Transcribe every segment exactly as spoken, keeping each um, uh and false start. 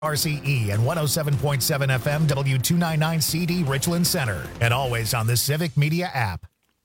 R C E and one oh seven point seven F M W two ninety-nine C D Richland Center. And always on the Civic Media app.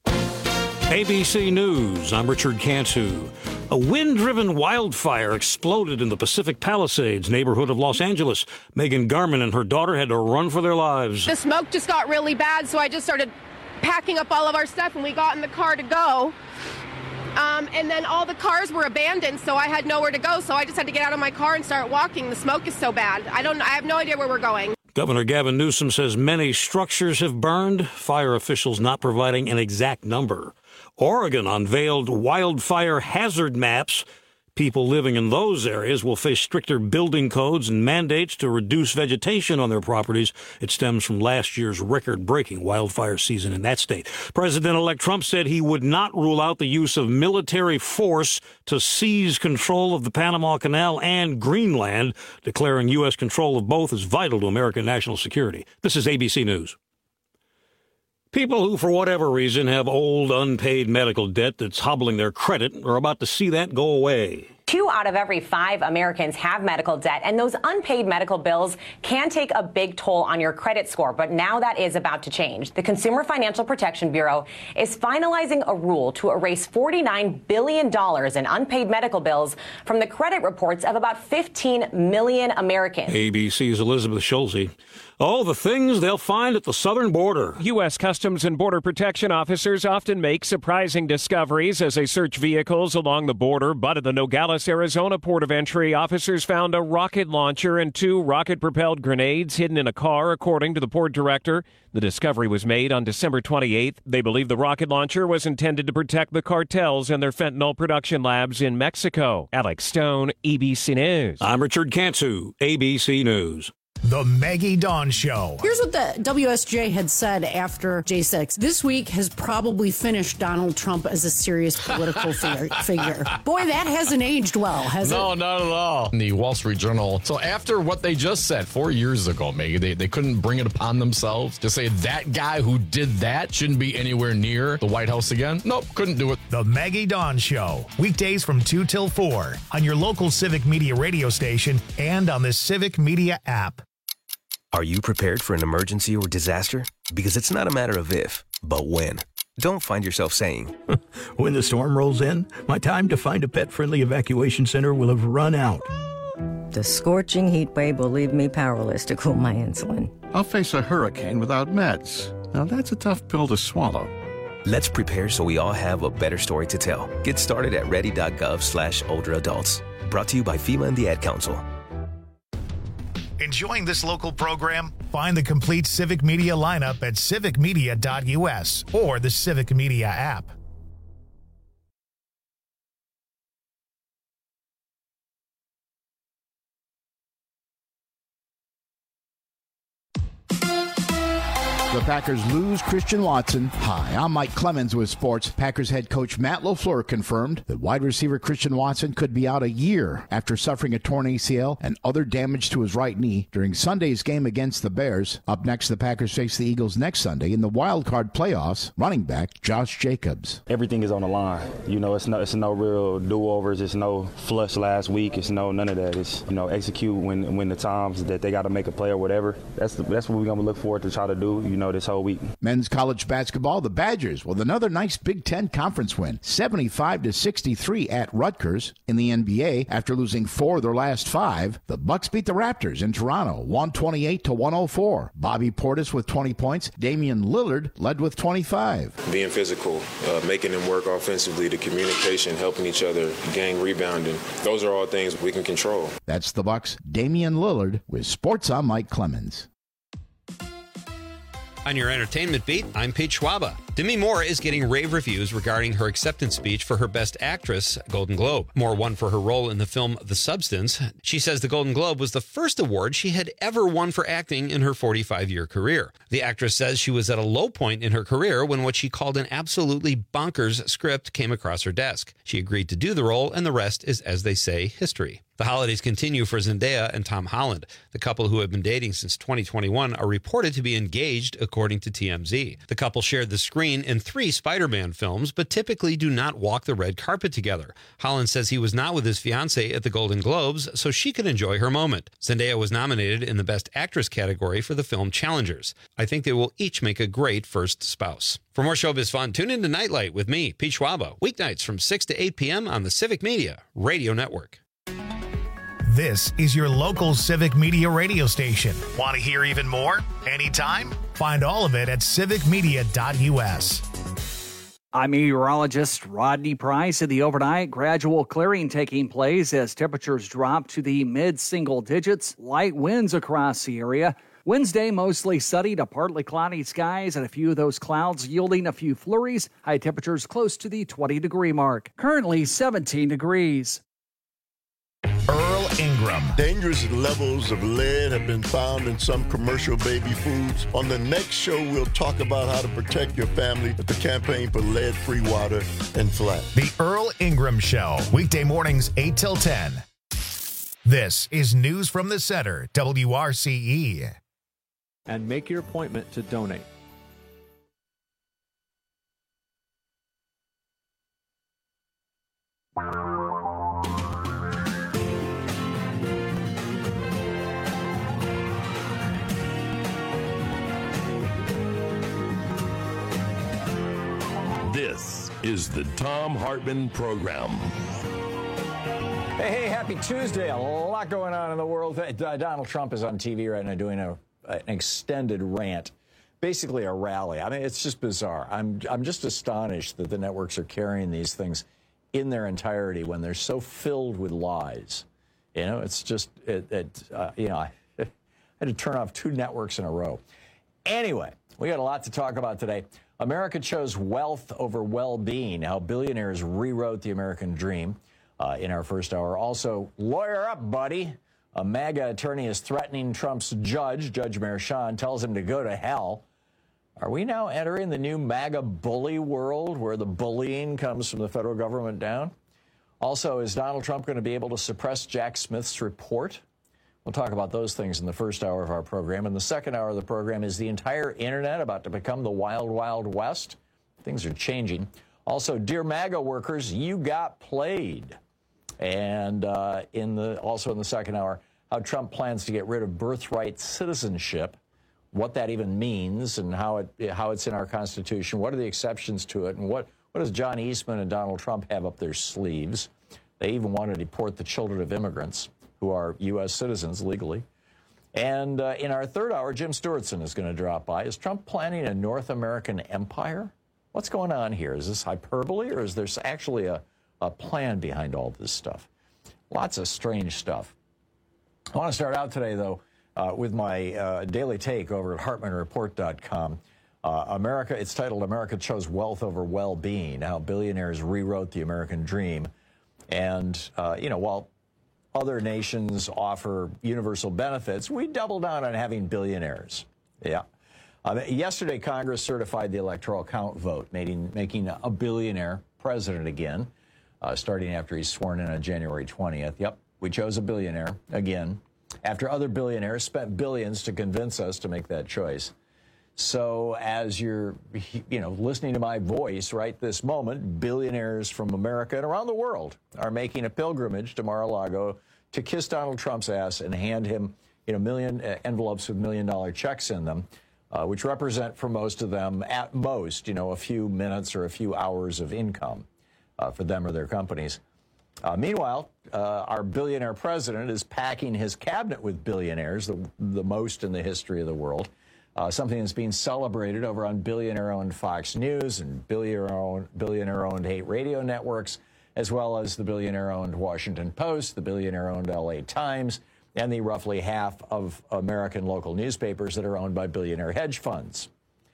A B C News, I'm Richard Cantu. A wind-driven wildfire exploded in the Pacific Palisades neighborhood of Los Angeles. Megan Garman and her daughter had to run for their lives. The smoke just got really bad, so I just started packing up all of our stuff, and we got in the car to go. Um, and then all the cars were abandoned, so I had nowhere to go. So I just had to get out of my car and start walking. The smoke is so bad. I don't. I have no idea where we're going. Governor Gavin Newsom says many structures have burned, fire officials not providing an exact number. Oregon unveiled wildfire hazard maps. People living in those areas will face stricter building codes and mandates to reduce vegetation on their properties. It stems from last year's record-breaking wildfire season in that state. President-elect Trump said he would not rule out the use of military force to seize control of the Panama Canal and Greenland, declaring U S control of both is vital to American national security. This is A B C News. People who, for whatever reason, have old, unpaid medical debt that's hobbling their credit are about to see that go away. Two out of every five Americans have medical debt, and those unpaid medical bills can take a big toll on your credit score. But now that is about to change. The Consumer Financial Protection Bureau is finalizing a rule to erase forty-nine billion dollars in unpaid medical bills from the credit reports of about fifteen million Americans. A B C's Elizabeth Schulze. Oh, the things they'll find at the southern border. U S. Customs and Border Protection officers often make surprising discoveries as they search vehicles along the border. But at the Nogales, Arizona port of entry, officers found a rocket launcher and two rocket-propelled grenades hidden in a car, according to the port director. The discovery was made on December twenty-eighth. They believe the rocket launcher was intended to protect the cartels and their fentanyl production labs in Mexico. Alex Stone, A B C News. I'm Richard Cantu, A B C News. The Maggie Dawn Show. Here's what the W S J had said after J six. This week has probably finished Donald Trump as a serious political figure, figure. Boy, that hasn't aged well, has no, it? No, not at all. In the Wall Street Journal. So after what they just said four years ago, Maggie, they, they couldn't bring it upon themselves to say that guy who did that shouldn't be anywhere near the White House again. Nope, couldn't do it. The Maggie Dawn Show. Weekdays from two till four on your local Civic Media radio station and on the Civic Media app. Are you prepared for an emergency or disaster? Because it's not a matter of if, but when. Don't find yourself saying, when the storm rolls in, my time to find a pet-friendly evacuation center will have run out. The scorching heat wave will leave me powerless to cool my insulin. I'll face a hurricane without meds. Now that's a tough pill to swallow. Let's prepare so we all have a better story to tell. Get started at ready.gov slash older adults. Brought to you by FEMA and the Ad Council. Enjoying this local program? Find the complete Civic Media lineup at civic media dot U S or the Civic Media app. The Packers lose Christian Watson. Hi, I'm Mike Clemens with sports. Packers head coach Matt LaFleur confirmed that wide receiver Christian Watson could be out a year after suffering a torn A C L and other damage to his right knee during Sunday's game against the Bears. Up next, the Packers face the Eagles next Sunday in the wild card playoffs. Running back Josh Jacobs. Everything is on the line. You know, it's no, it's no real do-overs. It's no flush last week. It's no none of that. It's, you know, execute when when the times that they got to make a play or whatever. That's the, that's what we're gonna look forward to try to do. You know, this whole week. Men's college basketball, the Badgers with another nice Big Ten conference win, seventy-five to sixty-three at Rutgers. In the N B A, after losing four of their last five, the Bucks beat the Raptors in Toronto, one twenty-eight to one oh four. Bobby Portis with twenty points. Damian Lillard led with twenty-five. Being physical, uh, making them work offensively, the communication, helping each other, gang rebounding. Those are all things we can control. That's the Bucks. Damian Lillard with Sports on Mike Clemens. On your entertainment beat, I'm Pete Schwaba. Demi Moore is getting rave reviews regarding her acceptance speech for her Best Actress Golden Globe. Moore won for her role in the film The Substance. She says the Golden Globe was the first award she had ever won for acting in her forty-five-year career. The actress says she was at a low point in her career when what she called an absolutely bonkers script came across her desk. She agreed to do the role, and the rest is, as they say, history. The holidays continue for Zendaya and Tom Holland. The couple, who have been dating since twenty twenty-one, are reported to be engaged, according to T M Z. The couple shared the screen screen in three Spider-Man films, but typically do not walk the red carpet together. Holland says he was not with his fiancée at the Golden Globes, so she could enjoy her moment. Zendaya was nominated in the Best Actress category for the film Challengers. I think they will each make a great first spouse. For more showbiz fun, tune in to Nightlight with me, Pete Schwaba, weeknights from six to eight p.m. on the Civic Media Radio Network. This is your local Civic Media radio station. Want to hear even more? Anytime? Find all of it at civic media dot u s. I'm meteorologist Rodney Price. In the overnight, gradual clearing taking place as temperatures drop to the mid-single digits. Light winds across the area. Wednesday, mostly sunny to partly cloudy skies and a few of those clouds yielding a few flurries. High temperatures close to the twenty-degree mark. Currently seventeen degrees. Earl Ingram. Dangerous levels of lead have been found in some commercial baby foods. On the next show, we'll talk about how to protect your family with the campaign for lead-free water and flat. The Earl Ingram Show, weekday mornings eight till ten. This is News from the Center, W R C E. And make your appointment to donate. This is the Thom Hartmann Program. Hey, hey, happy Tuesday. A lot going on in the world. Uh, Donald Trump is on T V right now doing a, an extended rant, basically a rally. I mean, it's just bizarre. I'm, I'm just astonished that the networks are carrying these things in their entirety when they're so filled with lies. You know, it's just, it, it, uh, you know, I had to turn off two networks in a row. Anyway, we got a lot to talk about today. America chose wealth over well-being, how billionaires rewrote the American dream uh, in our first hour. Also, lawyer up, buddy. A MAGA attorney is threatening Trump's judge. Judge Merchan tells him to go to hell. Are we now entering the new MAGA bully world where the bullying comes from the federal government down? Also, is Donald Trump going to be able to suppress Jack Smith's report? We'll talk about those things in the first hour of our program. In the second hour of the program, is the entire internet about to become the wild, wild west? Things are changing. Also, dear MAGA workers, you got played. And uh, in the also in the second hour, how Trump plans to get rid of birthright citizenship, what that even means, and how it how it's in our Constitution. What are the exceptions to it, and what what does John Eastman and Donald Trump have up their sleeves? They even want to deport the children of immigrants who are U S citizens legally. And uh, in our third hour, Jim Stewartson is going to drop by. Is Trump planning a North American empire? What's going on here? Is this hyperbole, or is there actually a, a plan behind all this stuff? Lots of strange stuff. I want to start out today, though, uh, with my uh, daily take over at Hartmann Report dot com. Uh, America, it's titled America Chose Wealth Over Well-Being, How Billionaires Rewrote the American Dream. And, uh, you know, while other nations offer universal benefits, we double down on having billionaires. Yeah. Uh, yesterday, Congress certified the Electoral Count vote, making, making a billionaire president again, uh, starting after he's sworn in on January twentieth. Yep, we chose a billionaire again, after other billionaires spent billions to convince us to make that choice. So as you're, you know, listening to my voice right this moment, billionaires from America and around the world are making a pilgrimage to Mar-a-Lago to kiss Donald Trump's ass and hand him, you know, million uh, envelopes with million-dollar checks in them, uh, which represent for most of them, at most, you know, a few minutes or a few hours of income uh, for them or their companies. Uh, meanwhile, uh, our billionaire president is packing his cabinet with billionaires, the, the most in the history of the world. Uh, something that's being celebrated over on billionaire-owned Fox News and billionaire-owned, billionaire-owned hate radio networks, as well as the billionaire-owned Washington Post, the billionaire-owned L A Times, and the roughly half of American local newspapers that are owned by billionaire hedge funds.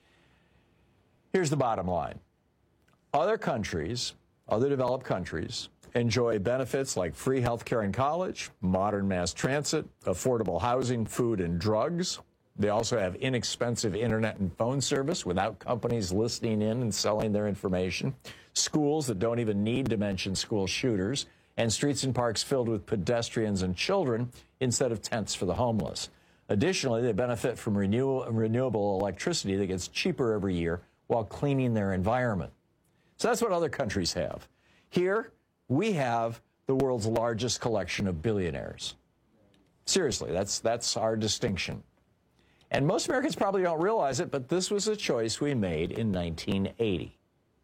Here's the bottom line. Other countries, other developed countries, enjoy benefits like free health care and college, modern mass transit, affordable housing, food, and drugs. They also have inexpensive internet and phone service without companies listening in and selling their information, schools that don't even need to mention school shooters, and streets and parks filled with pedestrians and children instead of tents for the homeless. Additionally, they benefit from renew- renewable electricity that gets cheaper every year while cleaning their environment. So that's what other countries have. Here, we have the world's largest collection of billionaires. Seriously, that's, that's our distinction. And most Americans probably don't realize it, but this was a choice we made in nineteen eighty.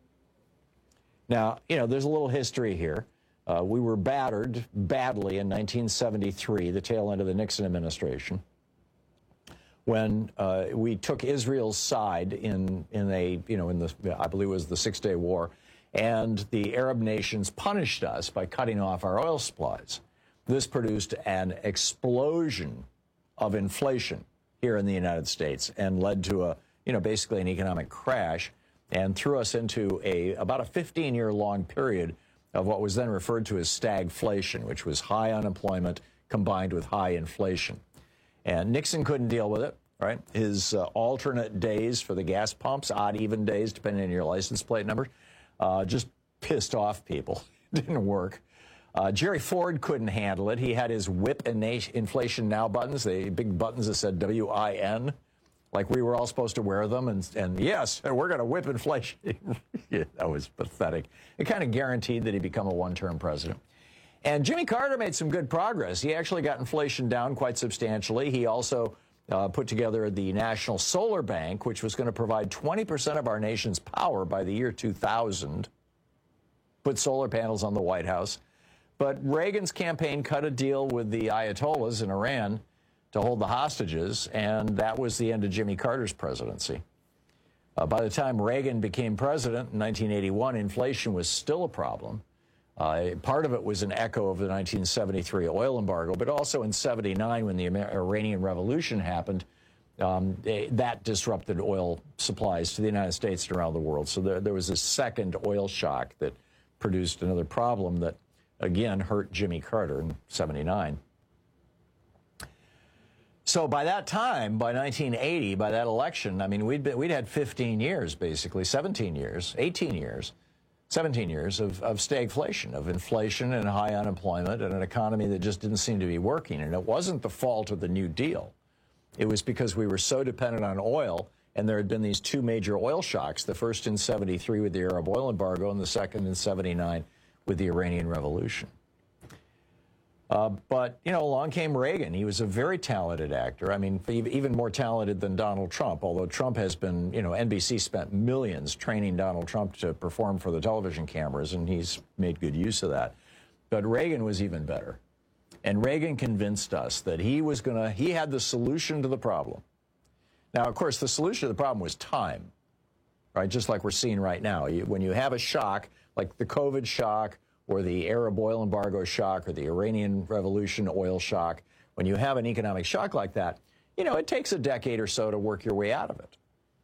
Now, you know, there's a little history here. Uh, we were battered badly in nineteen seventy-three, the tail end of the Nixon administration, when uh, we took Israel's side in, in a, you know, in the, I believe it was the Six-Day War, and the Arab nations punished us by cutting off our oil supplies. This produced an explosion of inflation here in the United States and led to a, you know, basically an economic crash and threw us into a about a fifteen-year long period of what was then referred to as stagflation, which was high unemployment combined with high inflation. And Nixon couldn't deal with it, right? His uh, alternate days for the gas pumps, odd even days, depending on your license plate number, uh, just pissed off people. Didn't work. Uh, Jerry Ford couldn't handle it. He had his whip and inflation now buttons, the big buttons that said W I N, like we were all supposed to wear them. And, and yes, we're going to whip inflation. Yeah, that was pathetic. It kind of guaranteed that he'd become a one-term president. And Jimmy Carter made some good progress. He actually got inflation down quite substantially. He also uh, put together the National Solar Bank, which was going to provide twenty percent of our nation's power by the year two thousand, put solar panels on the White House. But Reagan's campaign cut a deal with the Ayatollahs in Iran to hold the hostages, and that was the end of Jimmy Carter's presidency. Uh, by the time Reagan became president in nineteen eighty-one, inflation was still a problem. Uh, part of it was an echo of the nineteen seventy-three oil embargo, but also in seventy-nine, when the Iranian Revolution happened, um, they, that disrupted oil supplies to the United States and around the world. So there, there was a second oil shock that produced another problem that, again, hurt Jimmy Carter in seventy-nine. So by that time, by nineteen eighty, by that election, I mean, we'd been, we'd had fifteen years, basically, seventeen years, eighteen years, seventeen years of, of stagflation, of inflation and high unemployment and an economy that just didn't seem to be working. And it wasn't the fault of the New Deal. It was because we were so dependent on oil, and there had been these two major oil shocks, the first in seventy-three with the Arab oil embargo and the second in seventy-nine with the Iranian Revolution. Uh, but, you know, along came Reagan. He was a very talented actor. I mean, even more talented than Donald Trump, although Trump has been, you know, N B C spent millions training Donald Trump to perform for the television cameras, and he's made good use of that. But Reagan was even better. And Reagan convinced us that he was going to, he had the solution to the problem. Now, of course, the solution to the problem was time, right? Just like we're seeing right now. You, when you have a shock, like the COVID shock, or the Arab oil embargo shock, or the Iranian Revolution oil shock, when you have an economic shock like that, you know, it takes a decade or so to work your way out of it.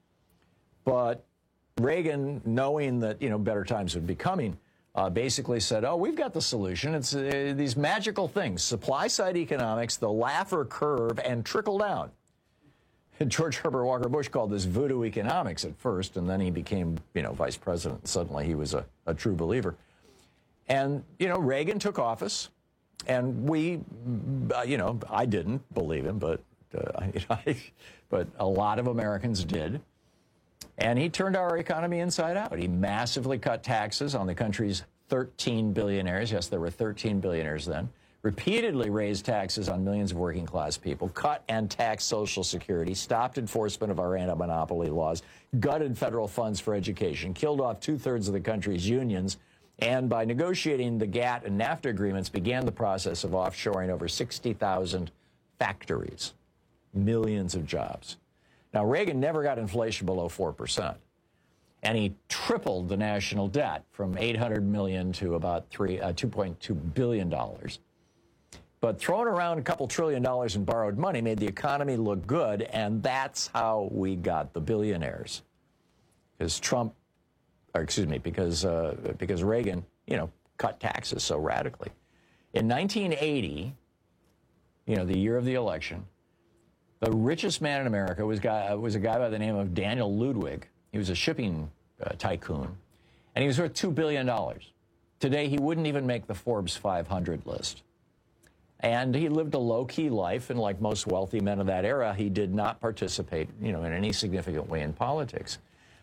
But Reagan, knowing that, you know, better times would be coming, uh, basically said, oh, we've got the solution. It's uh, these magical things, supply-side economics, the Laffer curve, and trickle down. And George Herbert Walker Bush called this voodoo economics at first, and then he became, you know, vice president. And suddenly he was a, a true believer. And, you know, Reagan took office, and we, uh, you know, I didn't believe him, but, uh, you know, I, but a lot of Americans did. And he turned our economy inside out. He massively cut taxes on the country's thirteen billionaires. Yes, there were thirteen billionaires then. Repeatedly raised taxes on millions of working class people, cut and taxed Social Security, stopped enforcement of our anti-monopoly laws, gutted federal funds for education, killed off two-thirds of the country's unions, and by negotiating the GATT and NAFTA agreements, began the process of offshoring over sixty thousand factories, millions of jobs. Now, Reagan never got inflation below four percent, and he tripled the national debt from eight hundred million dollars to about three, uh, two point two billion dollars. But throwing around a couple trillion dollars in borrowed money made the economy look good, and that's how we got the billionaires. Because Trump Or excuse me, because uh, because Reagan, you know, cut taxes so radically. In nineteen eighty, you know, the year of the election, the richest man in America was guy was a guy by the name of Daniel Ludwig. He was a shipping uh, tycoon, and he was worth two billion dollars. Today, he wouldn't even make the Forbes five hundred list. And he lived a low-key life, and like most wealthy men of that era, he did not participate, you know, in any significant way in politics.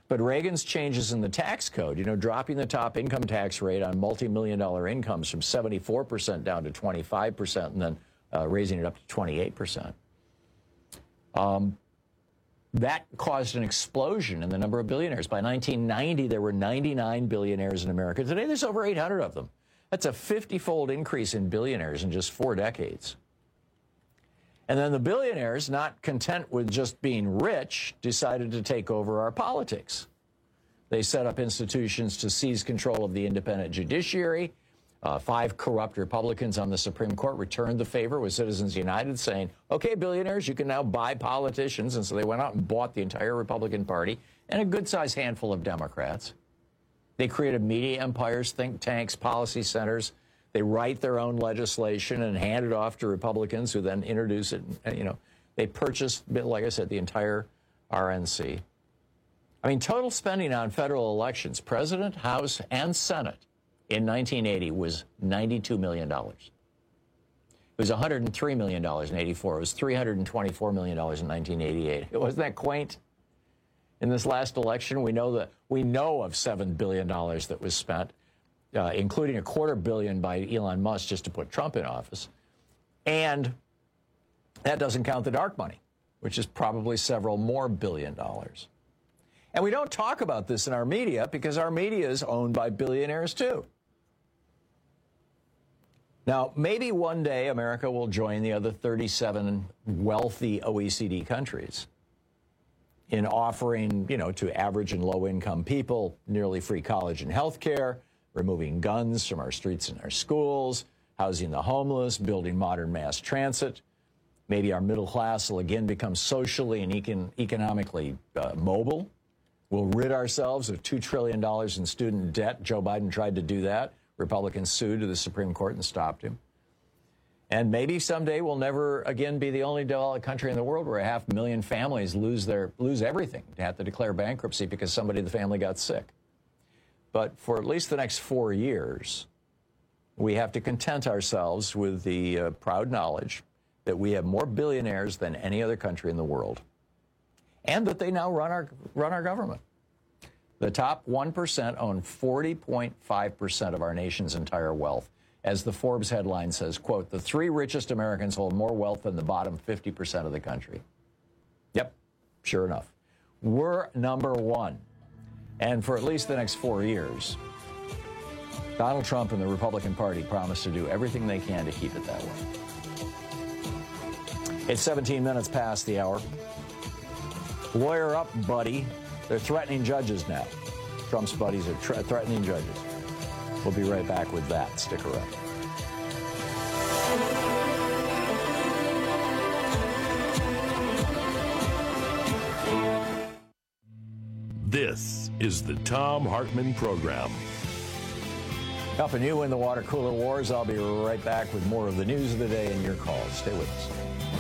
But Reagan's changes in the tax code, you know, dropping the top income tax rate on multi-million dollar incomes from seventy-four percent down to twenty-five percent and then uh, raising it up to twenty-eight percent. Um, that caused an explosion in the number of billionaires. By nineteen ninety, there were ninety-nine billionaires in America. Today, there's over eight hundred of them. That's a fifty-fold increase in billionaires in just four decades. And then the billionaires, not content with just being rich, decided to take over our politics. They set up institutions to seize control of the independent judiciary. Uh, five corrupt Republicans on the Supreme Court returned the favor with Citizens United saying, okay, billionaires, you can now buy politicians. And so they went out and bought the entire Republican Party and a good-sized handful of Democrats. They created media empires, think tanks, policy centers. They write their own legislation and hand it off to Republicans who then introduce it. And, you know, they purchased, like I said, the entire R N C. I mean, total spending on federal elections, President, House, and Senate in nineteen eighty was ninety-two million dollars. It was one hundred three million dollars in eighty-four. It was three hundred twenty-four million dollars in nineteen eighty-eight. Wasn't that quaint? In this last election, we know that we know of seven billion dollars that was spent, uh, including a quarter billion by Elon Musk just to put Trump in office. And that doesn't count the dark money, which is probably several more billion dollars. And we don't talk about this in our media because our media is owned by billionaires too. Now, maybe one day America will join the other thirty-seven wealthy O E C D countries in offering, you know, to average and low-income people nearly free college and health care, removing guns from our streets and our schools, housing the homeless, building modern mass transit. Maybe our middle class will again become socially and econ- economically uh, mobile. We'll rid ourselves of two trillion dollars in student debt. Joe Biden tried to do that. Republicans sued to the Supreme Court and stopped him. And maybe someday we'll never again be the only developed country in the world where a half million families lose their lose everything, to have to declare bankruptcy because somebody in the family got sick. But for at least the next four years, we have to content ourselves with the uh, proud knowledge that we have more billionaires than any other country in the world, and that they now run our run our government. The top one percent own forty point five percent of our nation's entire wealth. As the Forbes headline says, quote, the three richest Americans hold more wealth than the bottom fifty percent of the country. Yep, sure enough. We're number one. And for at least the next four years, Donald Trump and the Republican Party promise to do everything they can to keep it that way. It's seventeen minutes past the hour. Lawyer up, buddy. They're threatening judges now. Trump's buddies are tra- threatening judges. We'll be right back with that. Stick around. This is the Thom Hartmann Program. Helping you win the water cooler wars. I'll be right back with more of the news of the day and your calls. Stay with us.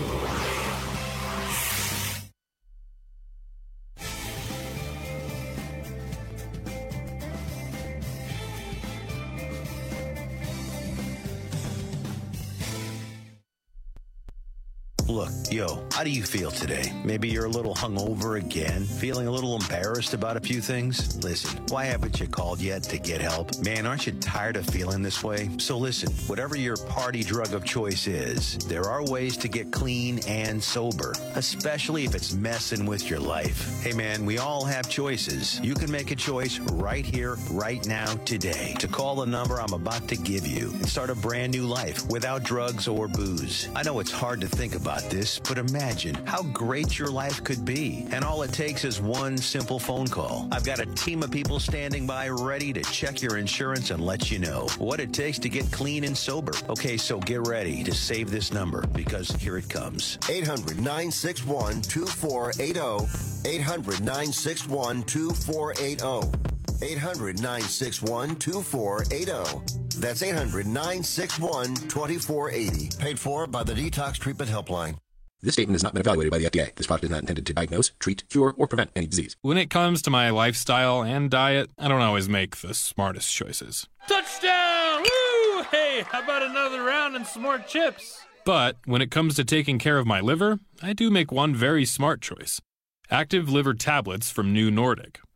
Look, yo, how do you feel today? Maybe you're a little hungover again, feeling a little embarrassed about a few things? Listen, why haven't you called yet to get help? Man, aren't you tired of feeling this way? So listen, whatever your party drug of choice is, there are ways to get clean and sober, especially if it's messing with your life. Hey man, we all have choices. You can make a choice right here, right now, today, to call the number I'm about to give you and start a brand new life without drugs or booze. I know it's hard to think about this, but imagine how great your life could be. And all it takes is one simple phone call. I've got a team of people standing by ready to check your insurance and let you know what it takes to get clean and sober. Okay, so get ready to save this number because here it comes. eight hundred, nine six one, two four eight zero. eight hundred, nine six one, two four eight zero. eight hundred, nine six one, two four eight zero. That's eight hundred, nine six one, two four eight zero. Paid for by the Detox Treatment Helpline. This statement has not been evaluated by the F D A. This product is not intended to diagnose, treat, cure, or prevent any disease. When it comes to my lifestyle and diet, I don't always make the smartest choices. Touchdown! Woo! Hey, how about another round and some more chips? But when it comes to taking care of my liver, I do make one very smart choice. Active Liver Tablets from New Nordic.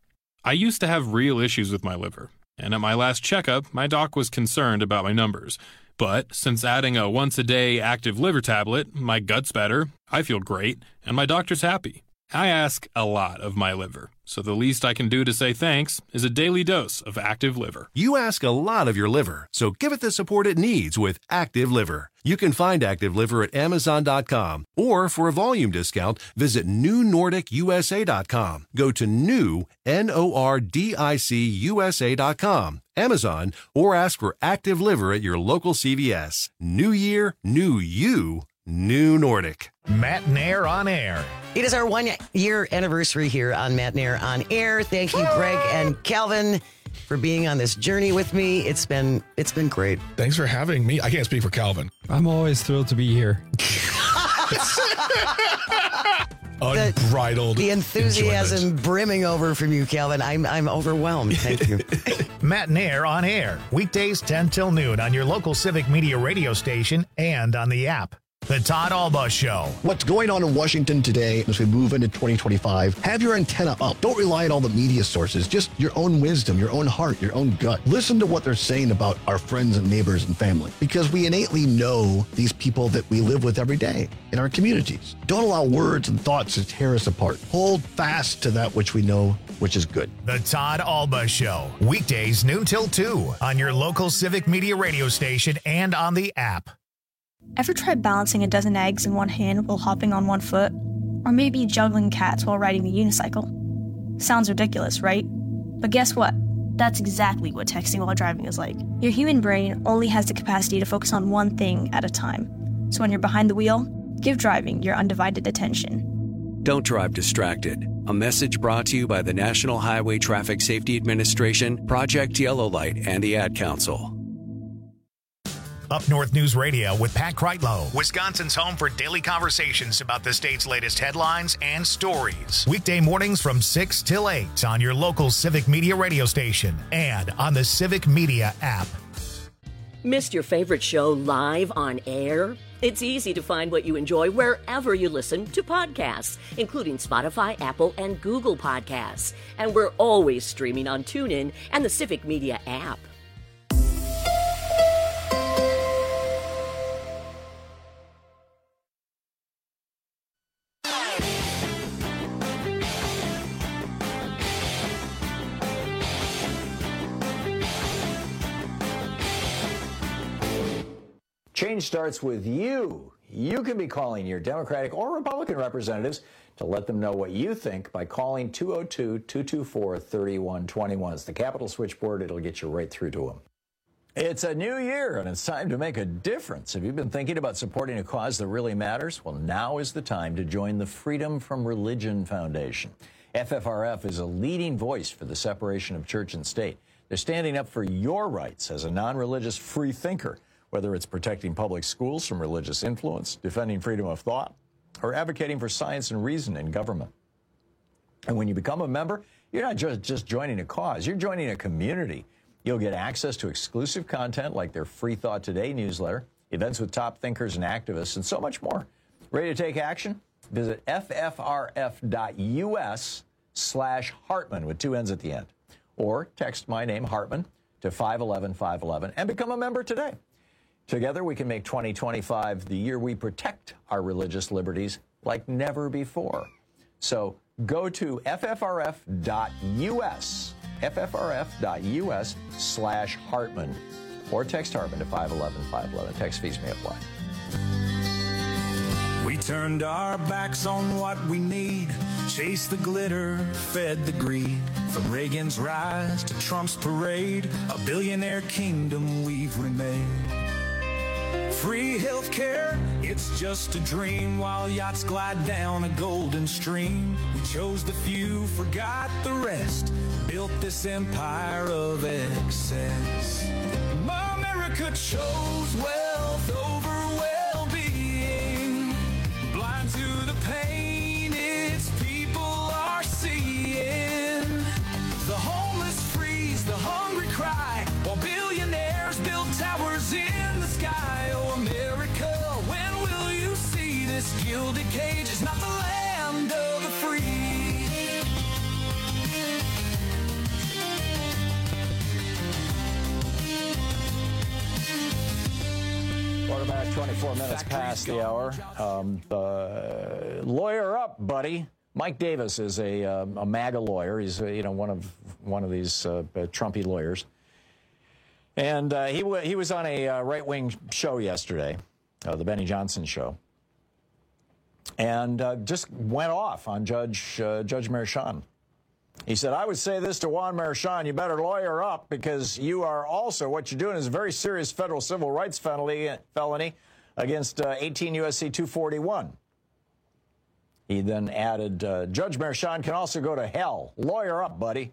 I used to have real issues with my liver, and at my last checkup, my doc was concerned about my numbers. But since adding a once-a-day active liver tablet, my gut's better, I feel great, and my doctor's happy. I ask a lot of my liver, so the least I can do to say thanks is a daily dose of Active Liver. You ask a lot of your liver, so give it the support it needs with Active Liver. You can find Active Liver at Amazon dot com, or for a volume discount, visit New Nordic U S A dot com. Go to new, N O R D I C U S A dot com, Amazon, or ask for Active Liver at your local C V S. New year, new you, New Nordic. Matt Nair on Air. It is our one-year anniversary here on Matt Nair on Air. Thank you, Greg and Calvin, for being on this journey with me. It's been it's been great. Thanks for having me. I can't speak for Calvin. I'm always thrilled to be here. Unbridled. The, the enthusiasm enjoyment. brimming over from you, Calvin. I'm I'm overwhelmed. Thank you. Matt Nair on Air. Weekdays ten till noon on your local Civic Media radio station and on the app. The Todd Alba Show. What's going on in Washington today as we move into twenty twenty-five? Have your antenna up. Don't rely on all the media sources. Just your own wisdom, your own heart, your own gut. Listen to what they're saying about our friends and neighbors and family, because we innately know these people that we live with every day in our communities. Don't allow words and thoughts to tear us apart. Hold fast to that which we know, which is good. The Todd Alba Show. Weekdays noon till two on your local Civic Media radio station and on the app. Ever tried balancing a dozen eggs in one hand while hopping on one foot? Or maybe juggling cats while riding a unicycle? Sounds ridiculous, right? But guess what? That's exactly what texting while driving is like. Your human brain only has the capacity to focus on one thing at a time. So when you're behind the wheel, give driving your undivided attention. Don't drive distracted. A message brought to you by the National Highway Traffic Safety Administration, Project Yellow Light, and the Ad Council. Up North News Radio with Pat Kreitlow, Wisconsin's home for daily conversations about the state's latest headlines and stories. Weekday mornings from six till eight on your local Civic Media radio station and on the Civic Media app. Missed your favorite show live on air? It's easy to find what you enjoy wherever you listen to podcasts, including Spotify, Apple, and Google Podcasts. And we're always streaming on TuneIn and the Civic Media app. Change starts with you. You can be calling your Democratic or Republican representatives to let them know what you think by calling two oh two, two two four, three one two one. It's the Capitol switchboard. It'll get you right through to them. It's a new year, and it's time to make a difference. Have you been thinking about supporting a cause that really matters? Well, now is the time to join the Freedom from Religion Foundation. F F R F is a leading voice for the separation of church and state. They're standing up for your rights as a non-religious free thinker, whether it's protecting public schools from religious influence, defending freedom of thought, or advocating for science and reason in government. And when you become a member, you're not just, just joining a cause, you're joining a community. You'll get access to exclusive content like their Free Thought Today newsletter, events with top thinkers and activists, and so much more. Ready to take action? Visit ffrf.us slash Hartman with two N's at the end. Or text my name, Hartman, to five one one, five one one and become a member today. Together, we can make twenty twenty-five the year we protect our religious liberties like never before. So go to ffrf.us, ffrf.us slash Hartman, or text Hartman to five one one, five one one. Text fees may apply. We turned our backs on what we need, chased the glitter, fed the greed. From Reagan's rise to Trump's parade, a billionaire kingdom we've remade. Free healthcare, it's just a dream, while yachts glide down a golden stream. We chose the few, forgot the rest, built this empire of excess. America chose wealth over well-being, blind to the pain its people are seeing. The homeless freeze, the hungry cry, while billionaires build towers in the sky. Oh, America, when will you see this gilded cage is not the land of the free? twenty-four minutes past the hour. Um, uh, lawyer up, buddy. Mike Davis is a, uh, a MAGA lawyer. He's uh, you know one of one of these uh, Trumpy lawyers, and uh, he w- he was on a uh, right-wing show yesterday, uh, the Benny Johnson show, and uh, just went off on Judge uh, Judge Merchan. He said, I would say this to Juan Merchan, you better lawyer up because you are also, what you're doing is a very serious federal civil rights felony, felony against uh, eighteen U S C two forty-one. He then added, uh, Judge Merchan can also go to hell. Lawyer up, buddy.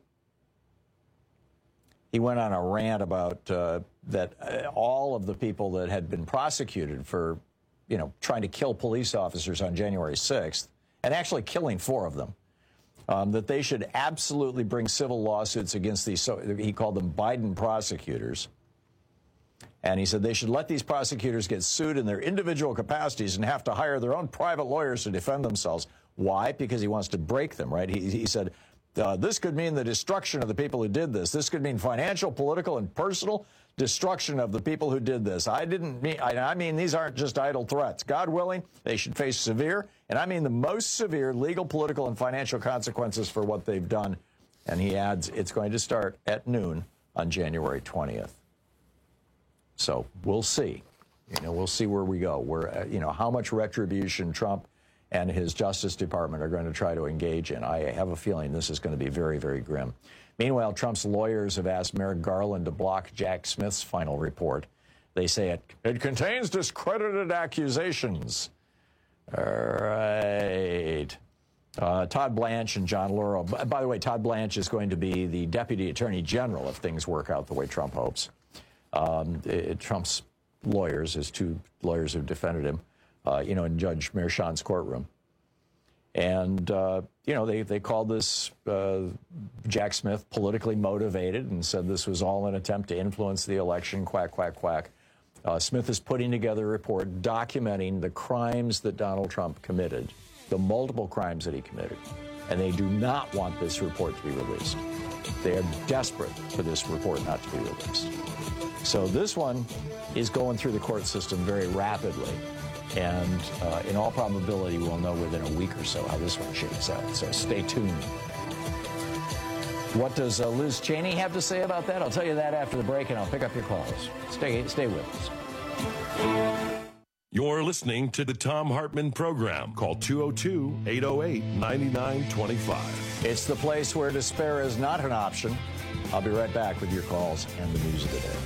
He went on a rant about uh, that uh, all of the people that had been prosecuted for, you know, trying to kill police officers on January sixth, and actually killing four of them, Um, that they should absolutely bring civil lawsuits against these, so he called them Biden prosecutors. And he said they should let these prosecutors get sued in their individual capacities and have to hire their own private lawyers to defend themselves. Why? Because he wants to break them, right? He, he said, uh, this could mean the destruction of the people who did this. This could mean financial, political, and personal destruction of the people who did this. I didn't mean, I, I mean, these aren't just idle threats. God willing, they should face severe, and I mean the most severe legal, political, and financial consequences for what they've done. And he adds, it's going to start at noon on January twentieth. So we'll see. You know, we'll see where we go. Where, uh, you know, how much retribution Trump and his Justice Department are going to try to engage in. I have a feeling this is going to be very, very grim. Meanwhile, Trump's lawyers have asked Merrick Garland to block Jack Smith's final report. They say it, it contains discredited accusations. All right. Uh, Todd Blanche and John Lauro. By the way, Todd Blanche is going to be the Deputy Attorney General if things work out the way Trump hopes. Um, it, Trump's lawyers, his two lawyers who defended him, uh, you know, in Judge Merchan's courtroom. And, uh, you know, they, they called this uh, Jack Smith politically motivated and said this was all an attempt to influence the election, quack, quack, quack. Uh, Smith is putting together a report documenting the crimes that Donald Trump committed, the multiple crimes that he committed. And they do not want this report to be released. They are desperate for this report not to be released. So this one is going through the court system very rapidly. And uh, in all probability, we'll know within a week or so how this one shakes out. So stay tuned. What does uh, Liz Cheney have to say about that? I'll tell you that after the break, and I'll pick up your calls. Stay, stay with us. You're listening to the Thom Hartmann Program. Call two oh two, eight oh eight, nine nine two five. It's the place where despair is not an option. I'll be right back with your calls and the news of the day.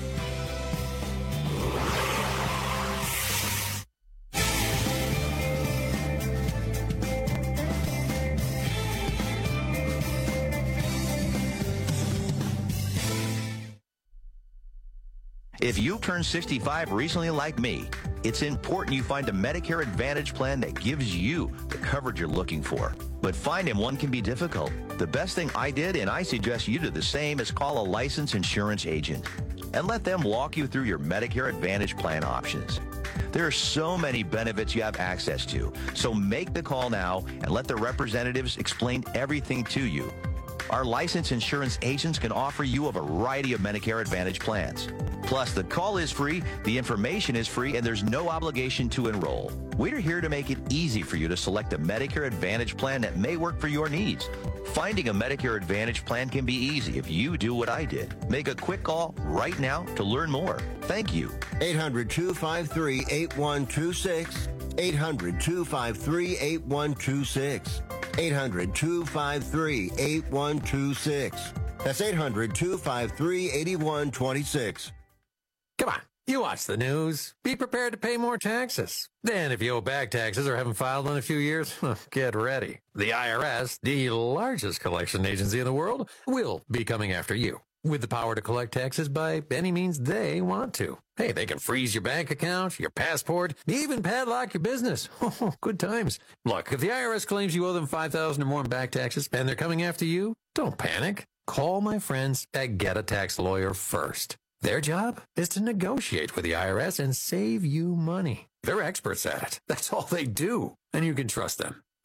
If you turned sixty-five recently like me, it's important you find a Medicare Advantage plan that gives you the coverage you're looking for. But finding one can be difficult. The best thing I did, and I suggest you do the same, is call a licensed insurance agent and let them walk you through your Medicare Advantage plan options. There are so many benefits you have access to, so make the call now and let the representatives explain everything to you. Our licensed insurance agents can offer you a variety of Medicare Advantage plans. Plus, the call is free, the information is free, and there's no obligation to enroll. We're here to make it easy for you to select a Medicare Advantage plan that may work for your needs. Finding a Medicare Advantage plan can be easy if you do what I did. Make a quick call right now to learn more. Thank you. eight hundred, two five three, eight one two six. eight hundred, two five three, eight one two six. eight hundred, two five three, eight one two six. That's eight hundred, two five three, eight one two six. Come on, you watch the news. Be prepared to pay more taxes. Then if you owe back taxes or haven't filed in a few years, get ready. The I R S, the largest collection agency in the world, will be coming after you with the power to collect taxes by any means they want to. Hey, they can freeze your bank account, your passport, even padlock your business. Oh, good times. Look, if the I R S claims you owe them five thousand dollars or more in back taxes and they're coming after you, don't panic. Call my friends at Get a Tax Lawyer first. Their job is to negotiate with the I R S and save you money. They're experts at it. That's all they do. And you can trust them.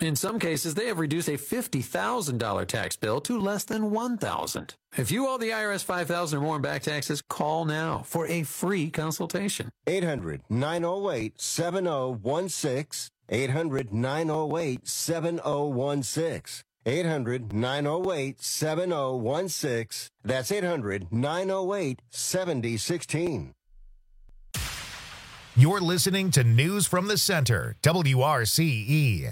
In some cases, they have reduced a fifty thousand dollars tax bill to less than one thousand dollars. If you owe the I R S five thousand dollars or more in back taxes, call now for a free consultation. eight hundred, nine oh eight, seven oh one six. eight hundred, nine oh eight, seven oh one six. eight hundred, nine oh eight, seven oh one six. That's eight hundred, nine oh eight, seven oh one six. You're listening to News from the Center, W R C E.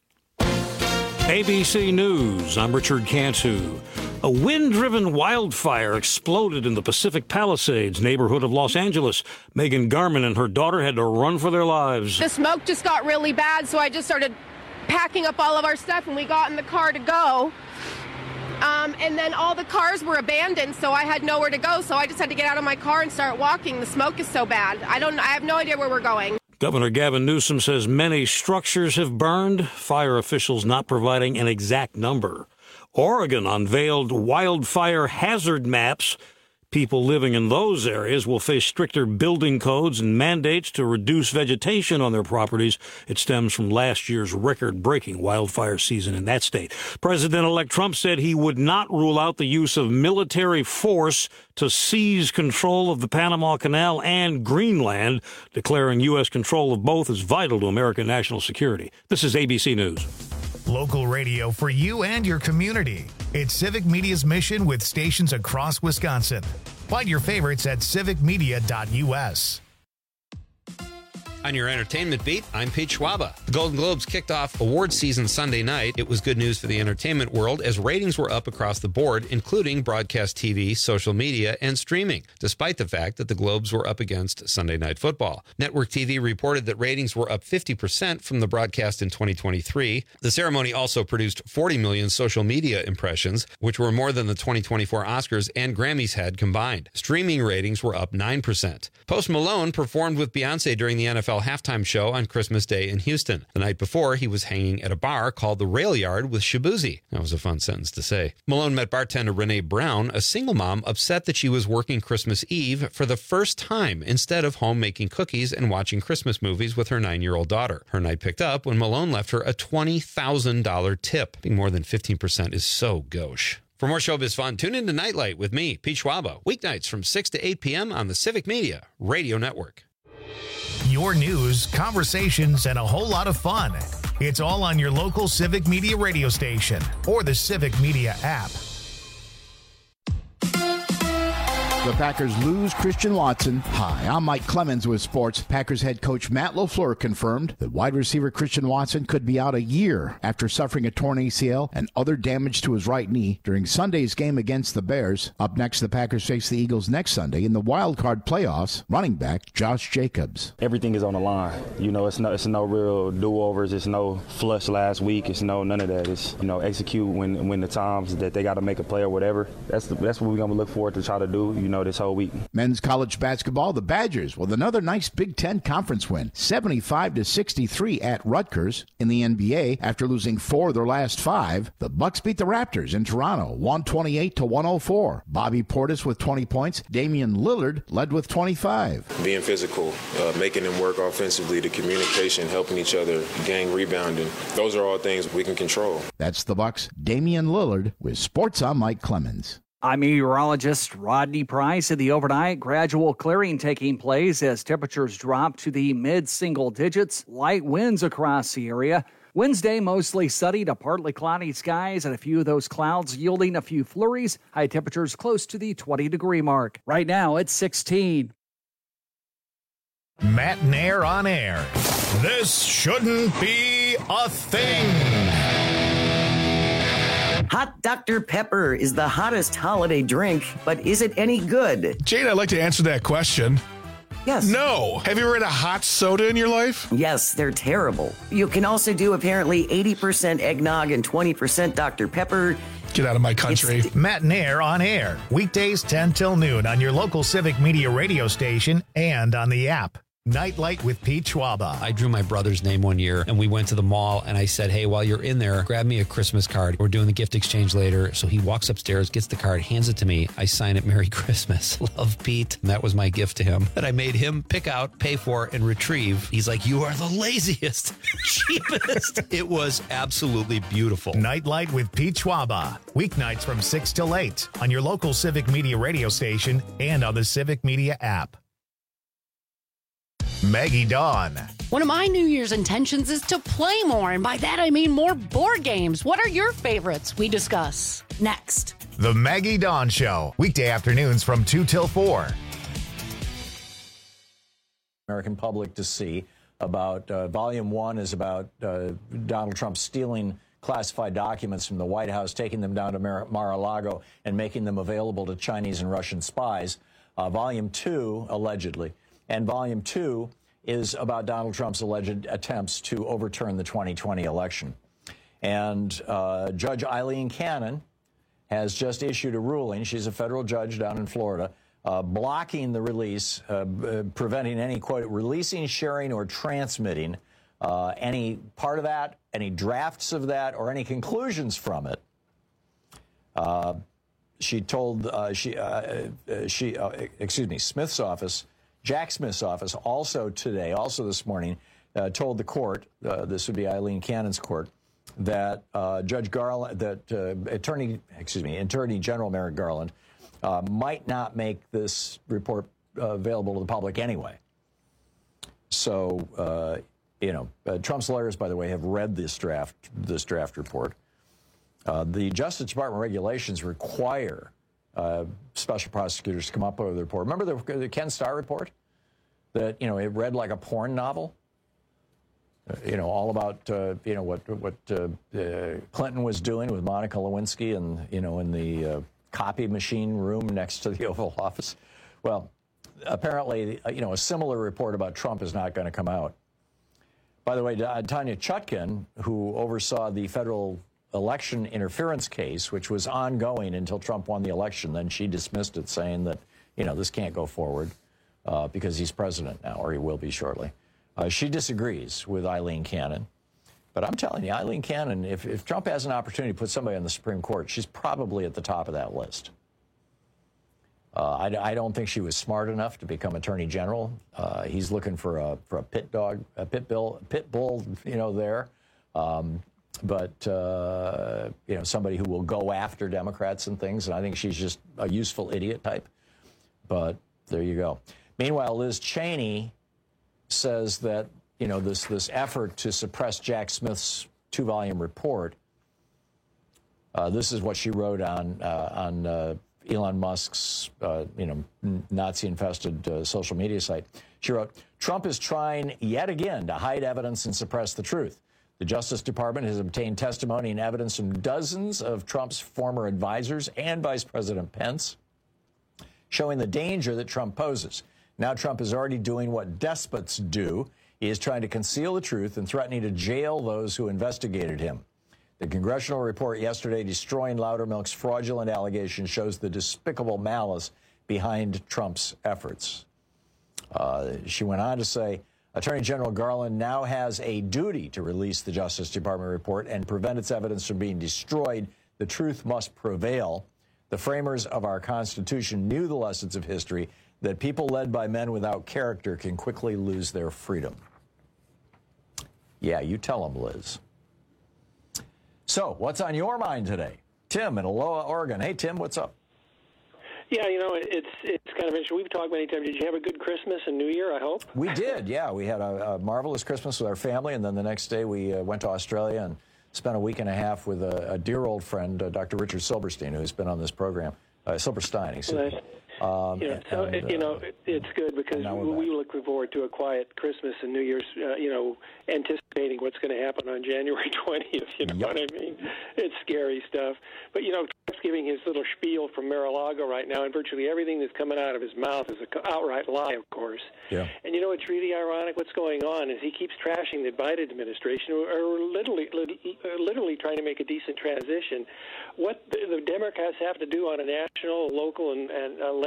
A B C News, I'm Richard Cantu. A wind-driven wildfire exploded in the Pacific Palisades neighborhood of Los Angeles. Megan Garman and her daughter had to run for their lives. The smoke just got really bad, so I just started packing up all of our stuff, and we got in the car to go. Um, and then all the cars were abandoned, so I had nowhere to go, so I just had to get out of my car and start walking. The smoke is so bad. I don't. I have no idea where we're going. Governor Gavin Newsom says many structures have burned, fire officials not providing an exact number. Oregon unveiled wildfire hazard maps. People living in those areas will face stricter building codes and mandates to reduce vegetation on their properties. It stems from last year's record-breaking wildfire season in that state. President-elect Trump said he would not rule out the use of military force to seize control of the Panama Canal and Greenland, declaring U S control of both is vital to American national security. This is A B C News. Local radio for you and your community. It's Civic Media's mission with stations across Wisconsin. Find your favorites at civic media dot u s. On your entertainment beat, I'm Pete Schwaba. The Golden Globes kicked off award season Sunday night. It was good news for the entertainment world as ratings were up across the board, including broadcast T V, social media, and streaming, despite the fact that the Globes were up against Sunday Night Football. Network T V reported that ratings were up fifty percent from the broadcast in twenty twenty-three. The ceremony also produced forty million social media impressions, which were more than the twenty twenty-four Oscars and Grammys had combined. Streaming ratings were up nine percent. Post Malone performed with Beyonce during the N F L halftime show on Christmas Day in Houston. The night before, he was hanging at a bar called the Rail Yard with Shabuzi. That was a fun sentence to say. Malone met bartender Renee Brown, a single mom upset that she was working Christmas Eve for the first time instead of home making cookies and watching Christmas movies with her nine-year-old daughter. Her night picked up when Malone left her a twenty thousand dollars tip. Being more than fifteen percent is so gauche. For more showbiz fun, tune in to Nightlight with me, Pete Schwaba, weeknights from six to eight p.m. on the Civic Media Radio Network. Your news, conversations, and a whole lot of fun. It's all on your local Civic Media radio station or the Civic Media app. The Packers lose Christian Watson. Hi, I'm Mike Clemens with sports. Packers head coach Matt LaFleur confirmed that wide receiver Christian Watson could be out a year after suffering a torn A C L and other damage to his right knee during Sunday's game against the Bears. Up next, the Packers face the Eagles next Sunday in the wild card playoffs. Running back Josh Jacobs. Everything is on the line. You know, it's no, it's no real do-overs. It's no flush last week. It's no none of that. It's, you know, execute when when the times that they got to make a play or whatever. That's the, that's what we're gonna look forward to try to do. You know, this whole week. Men's college basketball, the Badgers with another nice Big Ten conference win, seventy-five to sixty-three at Rutgers. In the N B A, after losing four of their last five, the Bucks beat the Raptors in Toronto, one twenty-eight to one oh four. Bobby Portis with twenty points. Damian Lillard led with twenty-five. Being physical, uh, making them work offensively, the communication, helping each other, gang rebounding. Those are all things we can control. That's the Bucks' Damian Lillard with Sports on Mike Clemens. I'm meteorologist Rodney Price. In the overnight, gradual clearing taking place as temperatures drop to the mid-single digits. Light winds across the area. Wednesday, mostly sunny to partly cloudy skies and a few of those clouds yielding a few flurries. High temperatures close to the twenty-degree mark. Right now, it's sixteen. Matt Nair on air. This shouldn't be a thing. Hot Doctor Pepper is the hottest holiday drink, but is it any good? Jane, I'd like to answer that question. Yes. No. Have you ever had a hot soda in your life? Yes, they're terrible. You can also do apparently eighty percent eggnog and twenty percent Doctor Pepper. Get out of my country. It's Matt Nair on air. Weekdays ten till noon on your local Civic Media radio station and on the app. Nightlight with Pete Schwaba. I drew my brother's name one year, and we went to the mall, and I said, hey, while you're in there, grab me a Christmas card. We're doing the gift exchange later. So he walks upstairs, gets the card, hands it to me. I sign it, Merry Christmas. Love, Pete. And that was my gift to him that I made him pick out, pay for, and retrieve. He's like, you are the laziest, cheapest. It was absolutely beautiful. Nightlight with Pete Schwaba. Weeknights from six till eight on your local Civic Media radio station and on the Civic Media app. Maggie Dawn. One of my New Year's intentions is to play more, and by that I mean more board games. What are your favorites? We discuss next. The Maggie Dawn Show, weekday afternoons from two till four. American public to see about uh, volume one is about uh, Donald Trump stealing classified documents from the White House, taking them down to Mar- Mar-a-Lago and making them available to Chinese and Russian spies. Uh, volume two, allegedly. And volume two is about Donald Trump's alleged attempts to overturn the twenty twenty election. And uh, Judge Eileen Cannon has just issued a ruling. She's a federal judge down in Florida, uh, blocking the release, uh, uh, preventing any, quote, releasing, sharing, or transmitting uh, any part of that, any drafts of that, or any conclusions from it. Uh, she told, uh, she, uh, uh, she uh, excuse me, Smith's office, Jack Smith's office, also today, also this morning, uh, told the court, uh, this would be Eileen Cannon's court, that uh, Judge Garland, that uh, Attorney, excuse me, Attorney General Merrick Garland uh, might not make this report uh, available to the public anyway. So, uh, you know, uh, Trump's lawyers, by the way, have read this draft, this draft report. Uh, the Justice Department regulations require Uh, special prosecutors to come up with a report. Remember the, the Ken Starr report? That, you know, it read like a porn novel? Uh, you know, all about, uh, you know, what what uh, uh, Clinton was doing with Monica Lewinsky and, you know, in the uh, copy machine room next to the Oval Office. Well, apparently, uh, you know, a similar report about Trump is not going to come out. By the way, uh, Tanya Chutkan, who oversaw the federal election interference case, which was ongoing until Trump won the election. Then she dismissed it, saying that, you know, this can't go forward uh, because he's president now, or he will be shortly. Uh, she disagrees with Eileen Cannon. But I'm telling you, Eileen Cannon, if, if Trump has an opportunity to put somebody on the Supreme Court, she's probably at the top of that list. Uh, I, I don't think she was smart enough to become Attorney General. Uh, he's looking for a for a pit dog, a pit bull, pit bull, you know, there. Um, But, uh, you know, somebody who will go after Democrats and things. And I think she's just a useful idiot type. But there you go. Meanwhile, Liz Cheney says that, you know, this, this effort to suppress Jack Smith's two-volume report, uh, this is what she wrote on, uh, on uh, Elon Musk's, uh, you know, Nazi-infested uh, social media site. She wrote, Trump is trying yet again to hide evidence and suppress the truth. The Justice Department has obtained testimony and evidence from dozens of Trump's former advisors and Vice President Pence, showing the danger that Trump poses. Now Trump is already doing what despots do. He is trying to conceal the truth and threatening to jail those who investigated him. The congressional report yesterday destroying Loudermilk's fraudulent allegations shows the despicable malice behind Trump's efforts. Uh, she went on to say, Attorney General Garland now has a duty to release the Justice Department report and prevent its evidence from being destroyed. The truth must prevail. The framers of our Constitution knew the lessons of history, that people led by men without character can quickly lose their freedom. Yeah, you tell them, Liz. So, what's on your mind today? Tim in Aloha, Oregon. Hey, Tim, what's up? Yeah, you know, it's it's kind of interesting. We've talked many times. Did you have a good Christmas and New Year, I hope? We did, yeah. We had a, a marvelous Christmas with our family, and then the next day we uh, went to Australia and spent a week and a half with a, a dear old friend, uh, Doctor Richard Silberstein, who's been on this program. Uh, Silberstein, excuse me. Um, you know, so and, uh, you know, it's good because we, we were looking forward to a quiet Christmas and New Year's. Uh, you know, anticipating what's going to happen on January twentieth. You know yep. what I mean? It's scary stuff. But you know, Trump's giving his little spiel from Mar-a-Lago right now, and virtually everything that's coming out of his mouth is an outright lie, of course. Yeah. And you know, it's really ironic. What's going on is he keeps trashing the Biden administration, who are literally, literally trying to make a decent transition. What the, the Democrats have to do on a national, local, and, and uh,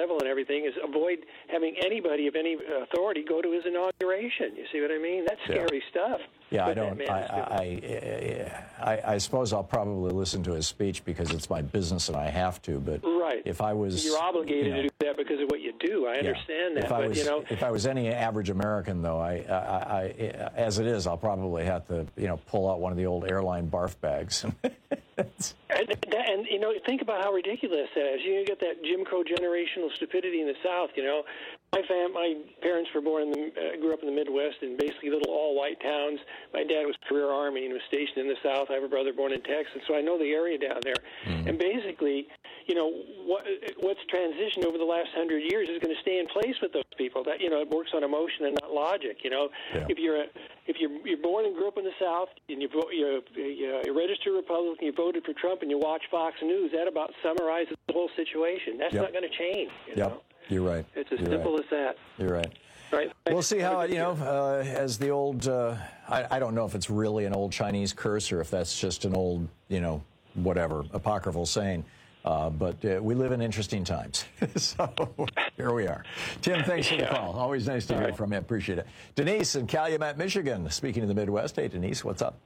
level and everything is avoid having anybody of any authority go to his inauguration. You see what I mean? That's scary yeah. stuff. Yeah, I don't. I I, I I suppose I'll probably listen to his speech because it's my business and I have to. But right. if I was, you're obligated you know, to do that because of what you do. I understand yeah. that. If I but was, you know, if I was any average American, though, I, I, I, as it is, I'll probably have to, you know, pull out one of the old airline barf bags. and, and you know, think about how ridiculous that is. You get that Jim Crow generational stupidity in the South. You know, my fam, my parents were born in the, uh, grew up in the Midwest in basically little all-white towns. My dad was career Army and was stationed in the South. I have a brother born in Texas, so I know the area down there. Mm-hmm. And basically, you know, what what's transitioned over the last hundred years is going to stay in place with those people. That you know, it works on emotion and not logic. You know, yeah. if you're a, if you're you're born and grew up in the South and you vote, you're a, a registered Republican, you voted for Trump, and you watch Fox News, that about summarizes the whole situation. That's yep. not going to change. You yep. know? You're right. It's as You're simple right. as that. You're right. Right. We'll see how it, you know, uh, as the old, uh, I, I don't know if it's really an old Chinese curse or if that's just an old, you know, whatever, apocryphal saying. Uh, but uh, we live in interesting times. So here we are. Tim, thanks for the call. Always nice to hear right. from you. Appreciate it. Denise in Calumet, Michigan, speaking of the Midwest. Hey, Denise, what's up?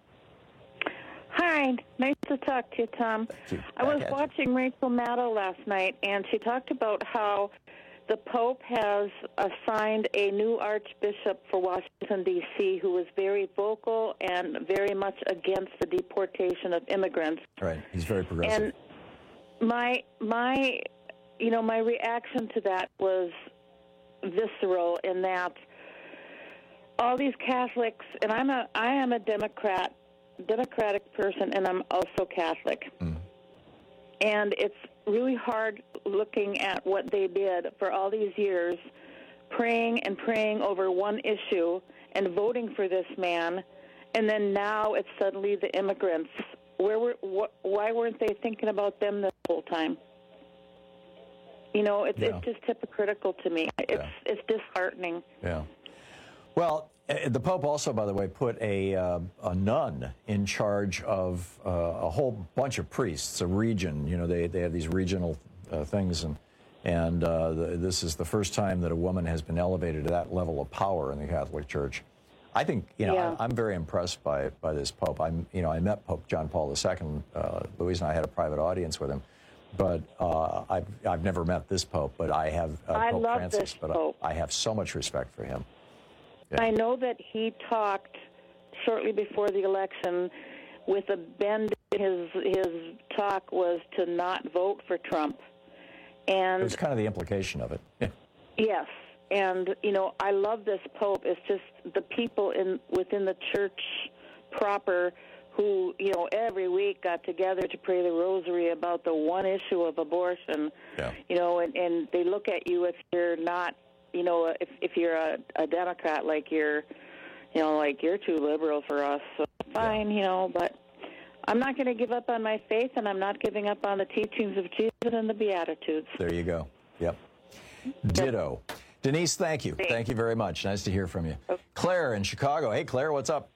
Hi. Nice to talk to you, Tom. You. I was watching Rachel Maddow last night, and she talked about how the Pope has assigned a new archbishop for Washington, D C, who is very vocal and very much against the deportation of immigrants. Right. He's very progressive. And my, my, you know, my reaction to that was visceral in that all these Catholics, and I'm a, I am a Democrat, Democratic person, and I'm also Catholic. Mm. And it's really hard looking at what they did for all these years, praying and praying over one issue and voting for this man, and then now it's suddenly the immigrants. Where were? Wh- why weren't they thinking about them this whole time? You know, it's yeah. it's just hypocritical to me. It's yeah. it's disheartening. Yeah. Well, the Pope also, by the way, put a uh, a nun in charge of uh, a whole bunch of priests, a region. You know, they, they have these regional uh, things, and and uh, the, this is the first time that a woman has been elevated to that level of power in the Catholic Church. I think, you know, Yeah. I, I'm very impressed by by this Pope. I'm, you know, I met Pope John Paul the Second. Uh, Louise and I had a private audience with him, but uh, I've I've never met this Pope, but I have uh, I Pope love Francis. this but Pope. I, I have so much respect for him. Yeah. I know that he talked shortly before the election with a bend. His his talk was to not vote for Trump, and It was kind of the implication of it. Yeah. yes, and you know I love this Pope. It's just the people in within the church proper who you know every week got together to pray the rosary about the one issue of abortion. Yeah. You know, and, and they look at you if you're not. You know, if if you're a, a Democrat, like you're, you know, like you're too liberal for us, so fine, you know, but I'm not going to give up on my faith, and I'm not giving up on the teachings of Jesus and the Beatitudes. There you go. Yep. Ditto. Yep. Denise, thank you. Thanks. Thank you very much. Nice to hear from you. Okay. Claire in Chicago. Hey, Claire, what's up?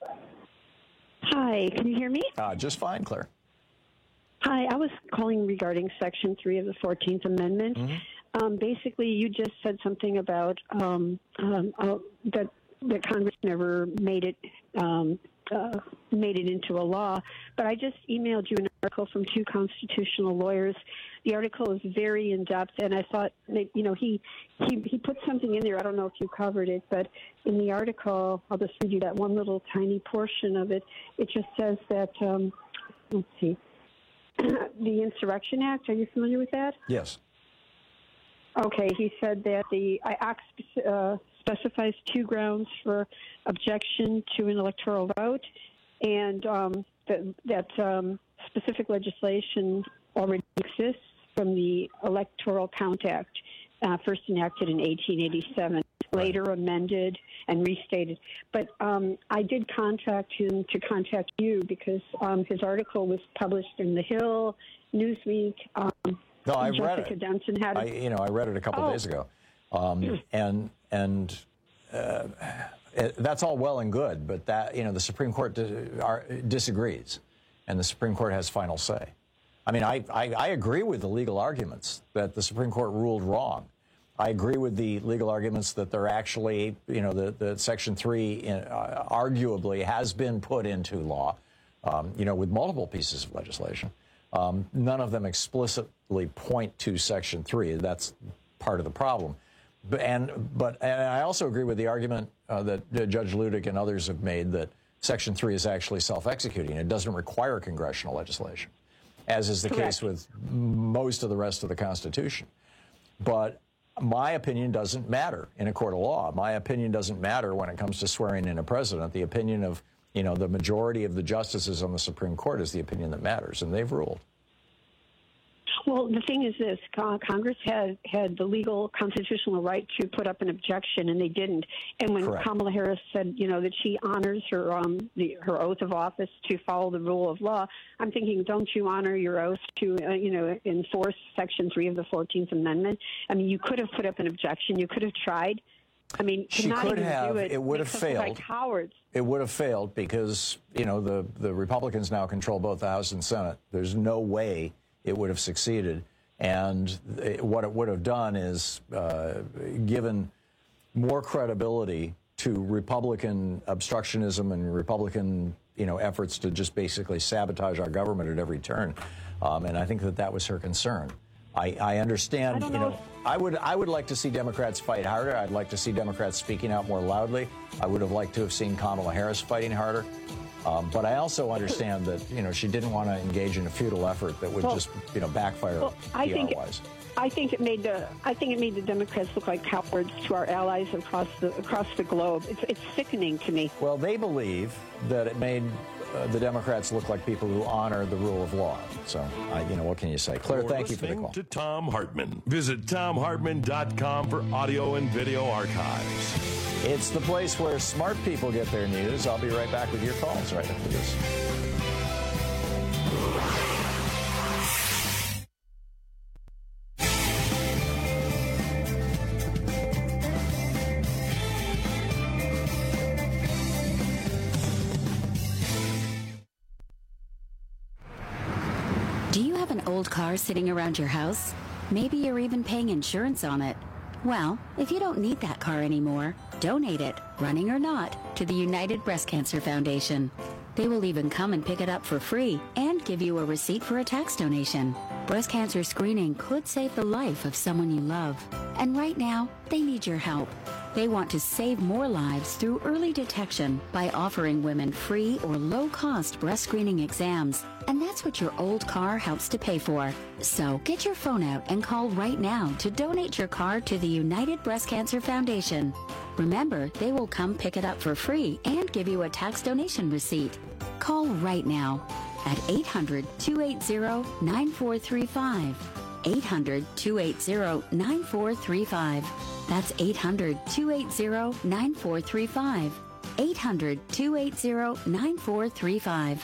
Hi, can you hear me? Uh, just fine, Claire. Hi, I was calling regarding Section three of the fourteenth Amendment. Mm-hmm. Um, basically, you just said something about um, um, uh, that that Congress never made it um, uh, made it into a law. But I just emailed you an article from two constitutional lawyers. The article is very in depth, and I thought, that, you know, he he he put something in there. I don't know if you covered it, but in the article, I'll just read you that one little tiny portion of it. It just says that. Um, let's see, the Insurrection Act. Are you familiar with that? Yes. Okay, he said that the Act uh, specifies two grounds for objection to an electoral vote, and um, that, that um, specific legislation already exists from the Electoral Count Act, uh, first enacted in eighteen eighty-seven, later amended and restated. But um, I did contact him to contact you because um, his article was published in The Hill, Newsweek. Um, No, I Jessica read it. Denson had I, you know, I read it a couple oh. days ago, um, and and uh, it, that's all well and good, but that you know the Supreme Court di- are, disagrees, and the Supreme Court has final say. I mean, I, I I agree with the legal arguments that the Supreme Court ruled wrong, I agree with the legal arguments that they're actually, you know, the, the Section three in, uh, arguably has been put into law, um, you know, with multiple pieces of legislation. Um, none of them explicitly point to Section three. That's part of the problem. But, and, but, and I also agree with the argument uh, that uh, Judge Ludick and others have made that Section three is actually self-executing. It doesn't require congressional legislation, as is the Correct. case with most of the rest of the Constitution. But my opinion doesn't matter in a court of law. My opinion doesn't matter when it comes to swearing in a president. The opinion of, you know, the majority of the justices on the Supreme Court is the opinion that matters, and they've ruled. Well, the thing is this, Congress had, had the legal constitutional right to put up an objection, and they didn't. And when Correct. Kamala Harris said, you know, that she honors her um, the, her oath of office to follow the rule of law, I'm thinking, don't you honor your oath to, uh, you know, enforce Section three of the fourteenth Amendment? I mean, you could have put up an objection. You could have tried. I mean, to She not could even have. do it, It would have makes us look failed. like cowards. It would have failed because, you know, the, the Republicans now control both the House and Senate. There's no way it would have succeeded. And it, what it would have done is uh, given more credibility to Republican obstructionism and Republican, you know, efforts to just basically sabotage our government at every turn. Um, and I think that that was her concern. I, I understand, I you know. know, I would I would like to see Democrats fight harder. I'd like to see Democrats speaking out more loudly. I would have liked to have seen Kamala Harris fighting harder. Um, but I also understand that, you know, she didn't want to engage in a futile effort that would Well, just, you know, backfire Well, I P think R-wise. I think it made the I think it made the Democrats look like cowards to our allies across the across the globe. It's it's sickening to me. Well, they believe that it made uh, the Democrats look like people who honor the rule of law. So, I, you know, what can you say? Claire, You're thank you for the listening call. to Tom Hartman. Visit tom hartman dot com for audio and video archives. It's the place where smart people get their news. I'll be right back with your calls right after this. Do you have an old car sitting around your house? Maybe you're even paying insurance on it. Well, if you don't need that car anymore, donate it, running or not, to the United Breast Cancer Foundation. They will even come and pick it up for free and give you a receipt for a tax donation. Breast cancer screening could save the life of someone you love. And right now, they need your help. They want to save more lives through early detection by offering women free or low-cost breast screening exams. And that's what your old car helps to pay for. So get your phone out and call right now to donate your car to the United Breast Cancer Foundation. Remember, they will come pick it up for free and give you a tax donation receipt. Call right now at eight hundred, two eight zero, nine four three five. eight hundred, two eight zero, nine four three five. That's eight hundred, two eight zero, nine four three five. eight hundred, two eight zero, nine four three five.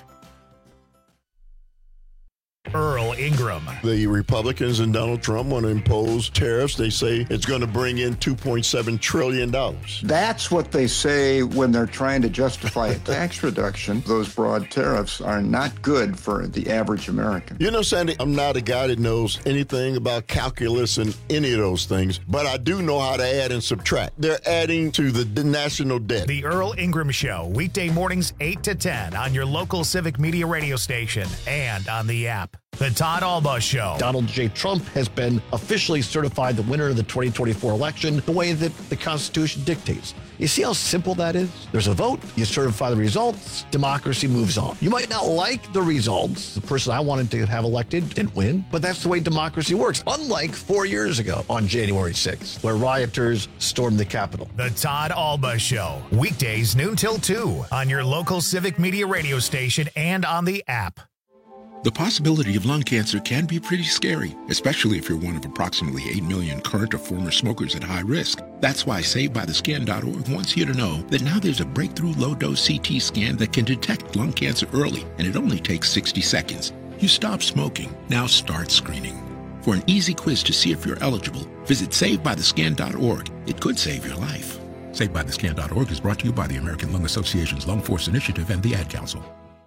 Earl Ingram. The Republicans and Donald Trump want to impose tariffs. They say it's going to bring in two point seven trillion dollars. That's what they say when they're trying to justify a tax reduction. Those broad tariffs are not good for the average American. You know, Sandy, I'm not a guy that knows anything about calculus and any of those things, but I do know how to add and subtract. They're adding to the national debt. The Earl Ingram Show, weekday mornings eight to ten on your local Civic Media radio station and on the app. The Todd Alba Show. Donald J. Trump has been officially certified the winner of the twenty twenty-four election the way that the Constitution dictates. You see how simple that is? There's a vote, you certify the results, democracy moves on. You might not like the results. The person I wanted to have elected didn't win, but that's the way democracy works. Unlike four years ago on January sixth, where rioters stormed the Capitol. The Todd Alba Show, weekdays noon till two on your local Civic Media radio station and on the app. The possibility of lung cancer can be pretty scary, especially if you're one of approximately eight million current or former smokers at high risk. That's why Saved By The Scan dot org wants you to know that now there's a breakthrough low-dose C T scan that can detect lung cancer early, and it only takes sixty seconds. You stop smoking, now start screening. For an easy quiz to see if you're eligible, visit Saved By The Scan dot org. It could save your life. Saved By The Scan dot org is brought to you by the American Lung Association's Lung Force Initiative and the Ad Council.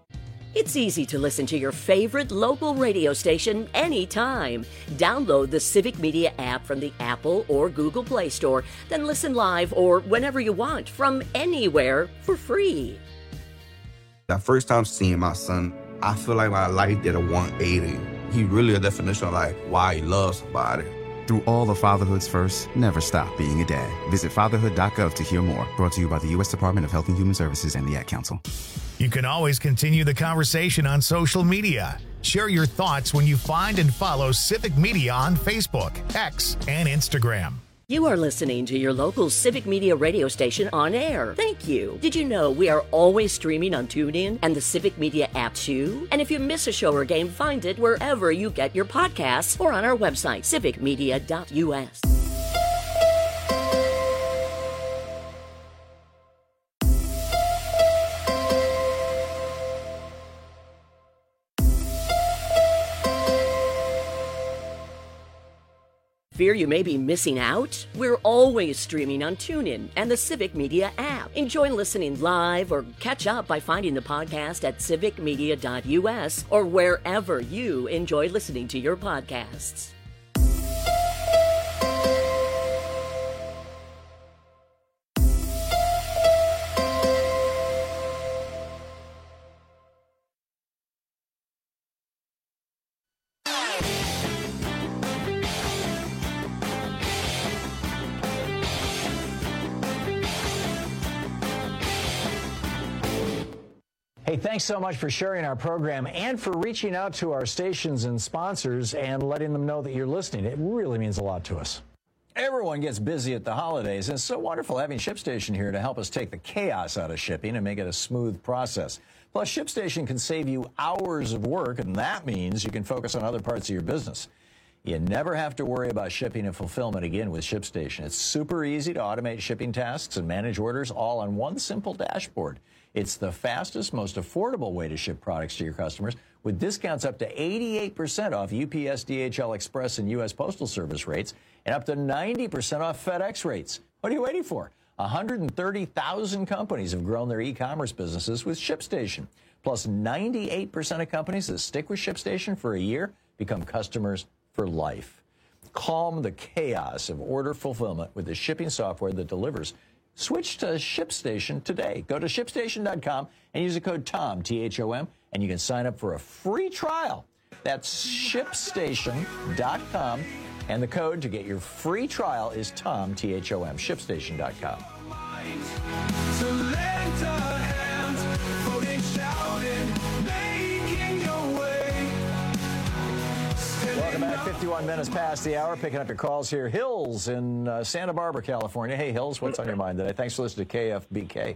It's easy to listen to your favorite local radio station anytime. Download the Civic Media app from the Apple or Google Play Store, then listen live or whenever you want from anywhere for free. The first time seeing my son, I feel like my life did a one eighty. He's really a definition of like why he loves somebody. Through all the fatherhood's first, never stop being a dad. Visit fatherhood dot gov to hear more. Brought to you by the U S Department of Health and Human Services and the Ad Council. You can always continue the conversation on social media. Share your thoughts when you find and follow Civic Media on Facebook, X, and Instagram. You are listening to your local Civic Media radio station on air. Thank you. Did you know we are always streaming on TuneIn and the Civic Media app too? And if you miss a show or game, find it wherever you get your podcasts or on our website, civic media dot U S. Fear you may be missing out? We're always streaming on TuneIn and the Civic Media app. Enjoy listening live or catch up by finding the podcast at civic media dot U S or wherever you enjoy listening to your podcasts. Hey, thanks so much for sharing our program and for reaching out to our stations and sponsors and letting them know that you're listening. It really means a lot to us. Everyone gets busy at the holidays, and it's so wonderful having ShipStation here to help us take the chaos out of shipping and make it a smooth process. Plus, ShipStation can save you hours of work, and that means you can focus on other parts of your business. You never have to worry about shipping and fulfillment again with ShipStation. It's super easy to automate shipping tasks and manage orders all on one simple dashboard. It's the fastest, most affordable way to ship products to your customers with discounts up to eighty-eight percent off U P S, D H L Express, and U S Postal Service rates and up to ninety percent off FedEx rates. What are you waiting for? one hundred thirty thousand companies have grown their e-commerce businesses with ShipStation. Plus, ninety-eight percent of companies that stick with ShipStation for a year become customers for life. Calm the chaos of order fulfillment with the shipping software that delivers. Switch to ShipStation today. Go to ship station dot com and use the code TOM, T H O M, and you can sign up for a free trial. That's ship station dot com, and the code to get your free trial is TOM, T H O M, ship station dot com. Welcome back. fifty-one minutes past the hour. Picking up your calls here. Hills in uh, Santa Barbara, California. Hey, Hills, what's on your mind today? Thanks for listening to K F B K.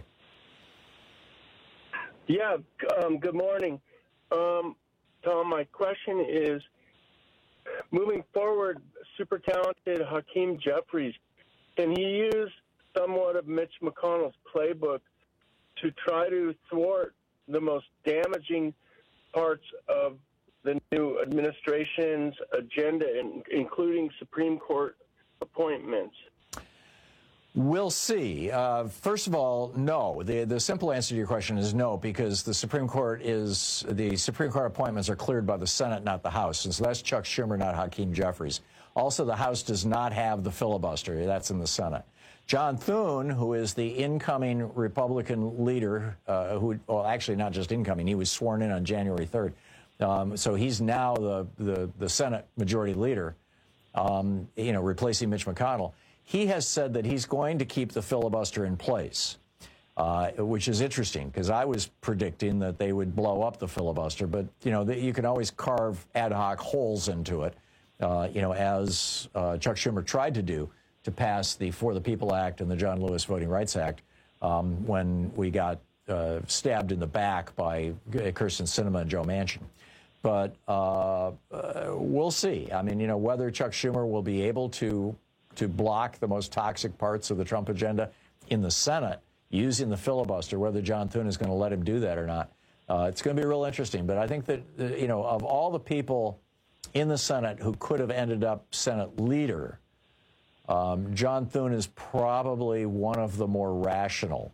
Yeah, um, good morning. Um, Tom, my question is, moving forward, super talented Hakeem Jeffries, can he use somewhat of Mitch McConnell's playbook to try to thwart the most damaging parts of the new administration's agenda, including Supreme Court appointments? We'll see. Uh, first of all, no. The the simple answer to your question is no, because the Supreme Court is the Supreme Court appointments are cleared by the Senate, not the House. And so that's Chuck Schumer, not Hakeem Jeffries. Also, the House does not have the filibuster. That's in the Senate. John Thune, who is the incoming Republican leader, uh, who well, actually not just incoming, he was sworn in on January third. Um, so he's now the, the, the Senate majority leader, um, you know, replacing Mitch McConnell. He has said that he's going to keep the filibuster in place, uh, which is interesting because I was predicting that they would blow up the filibuster. But, you know, the, you can always carve ad hoc holes into it, uh, you know, as uh, Chuck Schumer tried to do to pass the For the People Act and the John Lewis Voting Rights Act um, when we got uh, stabbed in the back by Kyrsten Sinema and Joe Manchin. But uh, uh, we'll see. I mean, you know, whether Chuck Schumer will be able to to block the most toxic parts of the Trump agenda in the Senate using the filibuster, whether John Thune is going to let him do that or not, uh, it's going to be real interesting. But I think that, uh, you know, of all the people in the Senate who could have ended up Senate leader, um, John Thune is probably one of the more rational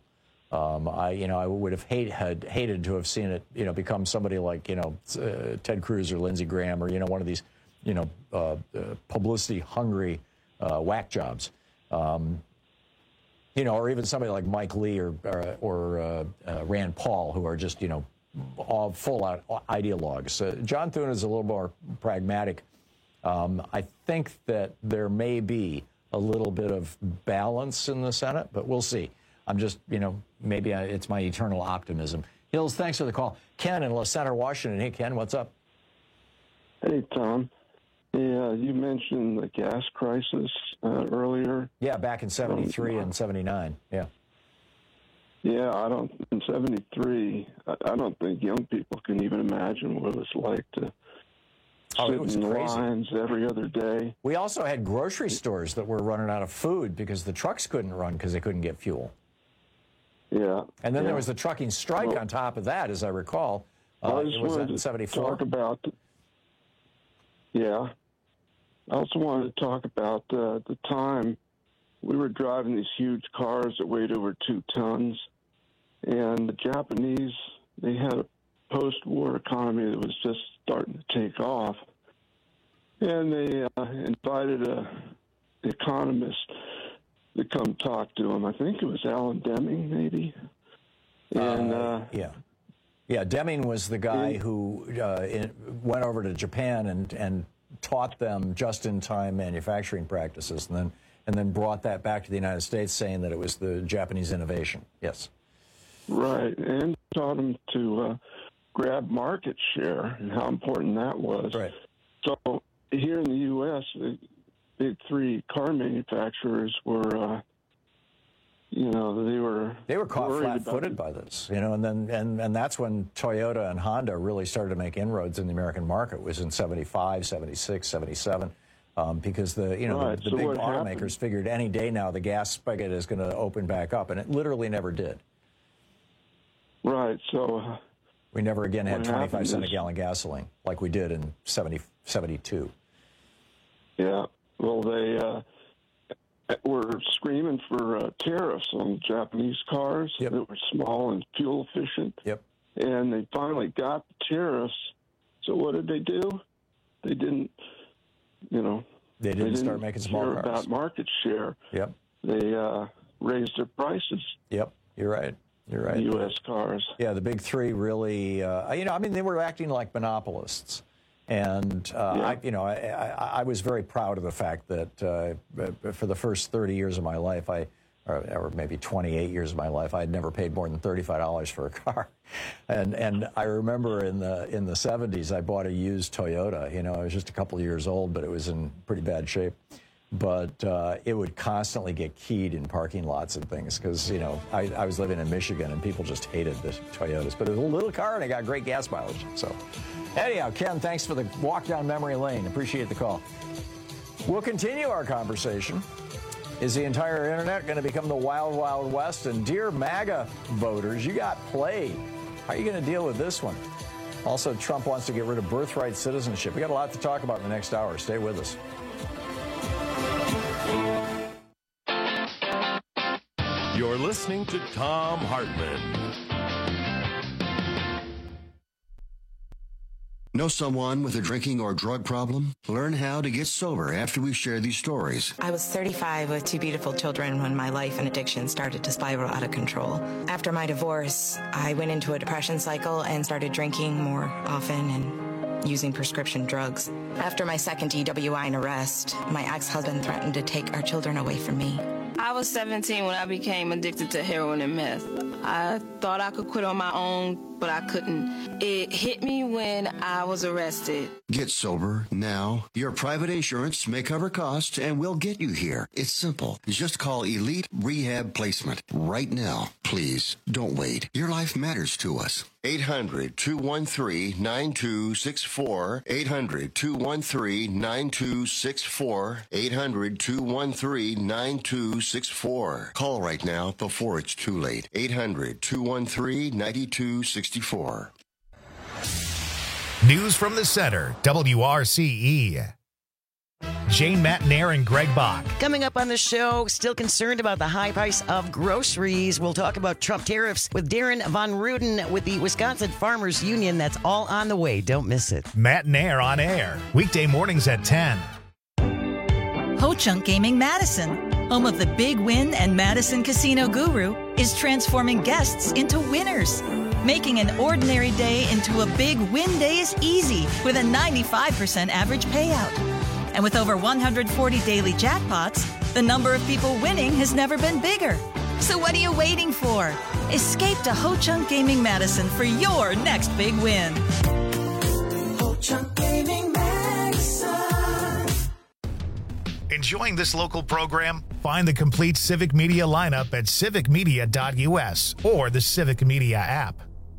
Um, I, you know, I would have hate, had hated to have seen it, you know, become somebody like, you know, uh, Ted Cruz or Lindsey Graham or, you know, one of these, you know, uh, uh, publicity-hungry uh, whack jobs. Um, you know, or even somebody like Mike Lee or or, or uh, uh, Rand Paul, who are just, you know, all full-out ideologues. Uh, John Thune is a little more pragmatic. Um, I think that there may be a little bit of balance in the Senate, but we'll see. I'm just, you know, maybe I, it's my eternal optimism. Hills, thanks for the call. Ken in La Center, Washington. Hey, Ken, what's up? Hey, Tom. Yeah, you mentioned the gas crisis uh, earlier. Yeah, back in seventy-three um, and seventy-nine. Yeah. Yeah, I don't, in seventy-three, I, I don't think young people can even imagine what it was like to oh, sit it was in crazy. lines every other day. We also had grocery stores that were running out of food because the trucks couldn't run because they couldn't get fuel. Yeah. And then yeah. there was the trucking strike well, on top of that, as I recall. Uh, I just it was wanted in to seventy-four. talk about, yeah. I also wanted to talk about uh, the time we were driving these huge cars that weighed over two tons, and the Japanese, they had a post-war economy that was just starting to take off, and they uh, invited a economist to come talk to him. I think it was Alan Deming, maybe. And uh, uh, yeah, yeah. Deming was the guy who uh, in, went over to Japan and and taught them just-in-time manufacturing practices, and then and then brought that back to the United States, saying that it was the Japanese innovation. Yes. Right, and taught them to uh, grab market share and how important that was. Right. So here in the U S, the big three car manufacturers were, uh, you know, they were they were caught worried flat-footed about by this, you know, and then and and that's when Toyota and Honda really started to make inroads in the American market. It was in seventy-five, seventy-six, seventy-seven. Um, because the you know Right, the, the so big what automakers happened? figured any day now the gas spigot is going to open back up, and it literally never did. Right, so uh, we never again had what twenty-five happened cent a is- gallon gasoline like we did in seventy, seventy-two. Yeah, well, they uh, were screaming for uh, tariffs on Japanese cars Yep. that were small and fuel efficient. Yep. And they finally got the tariffs. So what did they do? They didn't, you know, They didn't start making small care cars. about market share. Yep. They uh, raised their prices. Yep. You're right. You're right. U S cars. Yeah, the big three really, uh, you know, I mean, they were acting like monopolists. And, uh, Yeah. I, you know, I, I, I was very proud of the fact that uh, for the first thirty years of my life, I, or, or maybe twenty-eight years of my life, I had never paid more than thirty-five dollars for a car. And and I remember in the in the seventies, I bought a used Toyota. You know, I was just a couple of years old, but it was in pretty bad shape. But uh, it would constantly get keyed in parking lots and things because, you know, I, I was living in Michigan and people just hated the Toyotas. But it was a little car and it got great gas mileage. So anyhow, Ken, thanks for the walk down memory lane. Appreciate the call. We'll continue our conversation. Is the entire internet going to become the wild, wild west? And dear MAGA voters, you got played. How are you going to deal with this one? Also, Trump wants to get rid of birthright citizenship. We got a lot to talk about in the next hour. Stay with us. You're listening to Thom Hartmann. Know someone with a drinking or drug problem? Learn how to get sober after we share these stories. I was thirty-five with two beautiful children when my life and addiction started to spiral out of control. After my divorce, I went into a depression cycle and started drinking more often and using prescription drugs. After my second D W I and arrest, my ex-husband threatened to take our children away from me. I was seventeen when I became addicted to heroin and meth. I thought I could quit on my own, but I couldn't. It hit me when I was arrested. Get sober now. Your private insurance may cover costs and we'll get you here. It's simple. Just call Elite Rehab Placement right now. Please don't wait. Your life matters to us. eight hundred, two one three, nine two six four. eight hundred, two one three, nine two six four. eight hundred, two one three, nine two six four. Call right now before it's too late. eight hundred, two one three, nine two six four. News from the Center, W R C E. Jane Matnair and Greg Bach. Coming up on the show, still concerned about the high price of groceries. We'll talk about Trump tariffs with Darren Von Ruden with the Wisconsin Farmers Union. That's all on the way. Don't miss it. Matnair on air. Weekday mornings at ten. Ho-Chunk Gaming Madison, home of the Big Win and Madison Casino Guru, is transforming guests into winners. Making an ordinary day into a big win day is easy with a ninety-five percent average payout. And with over one hundred forty daily jackpots, the number of people winning has never been bigger. So what are you waiting for? Escape to Ho-Chunk Gaming Madison for your next big win. Ho-Chunk Gaming Madison. Enjoying this local program? Find the complete Civic Media lineup at civic media dot u s or the Civic Media app.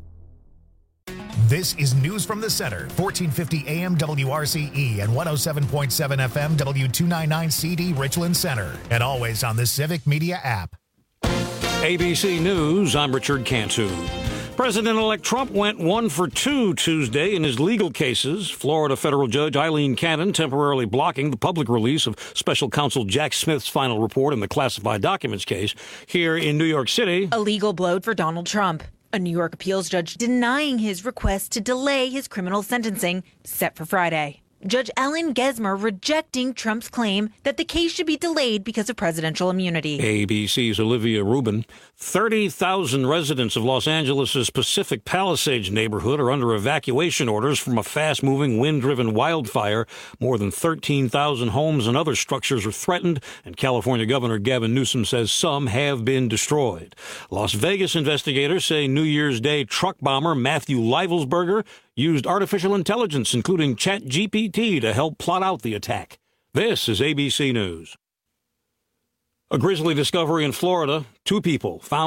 This is News from the Center, fourteen fifty A M W R C E and one oh seven point seven F M W two ninety-nine C D Richland Center, and always on the Civic Media app. A B C News, I'm Richard Cantu. President-elect Trump went one for two Tuesday in his legal cases. Florida federal judge Eileen Cannon temporarily blocking the public release of special counsel Jack Smith's final report in the classified documents case. Here in New York City, a legal blow for Donald Trump. A New York appeals judge denying his request to delay his criminal sentencing set for Friday. Judge Ellen Gesmer rejecting Trump's claim that the case should be delayed because of presidential immunity. A B C's Olivia Rubin. thirty thousand residents of Los Angeles' Pacific Palisades neighborhood are under evacuation orders from a fast-moving, wind-driven wildfire. More than thirteen thousand homes and other structures are threatened, and California Governor Gavin Newsom says some have been destroyed. Las Vegas investigators say New Year's Day truck bomber Matthew Leivelsberger used artificial intelligence, including ChatGPT, to help plot out the attack. This is A B C News. A grisly discovery in Florida. Two people found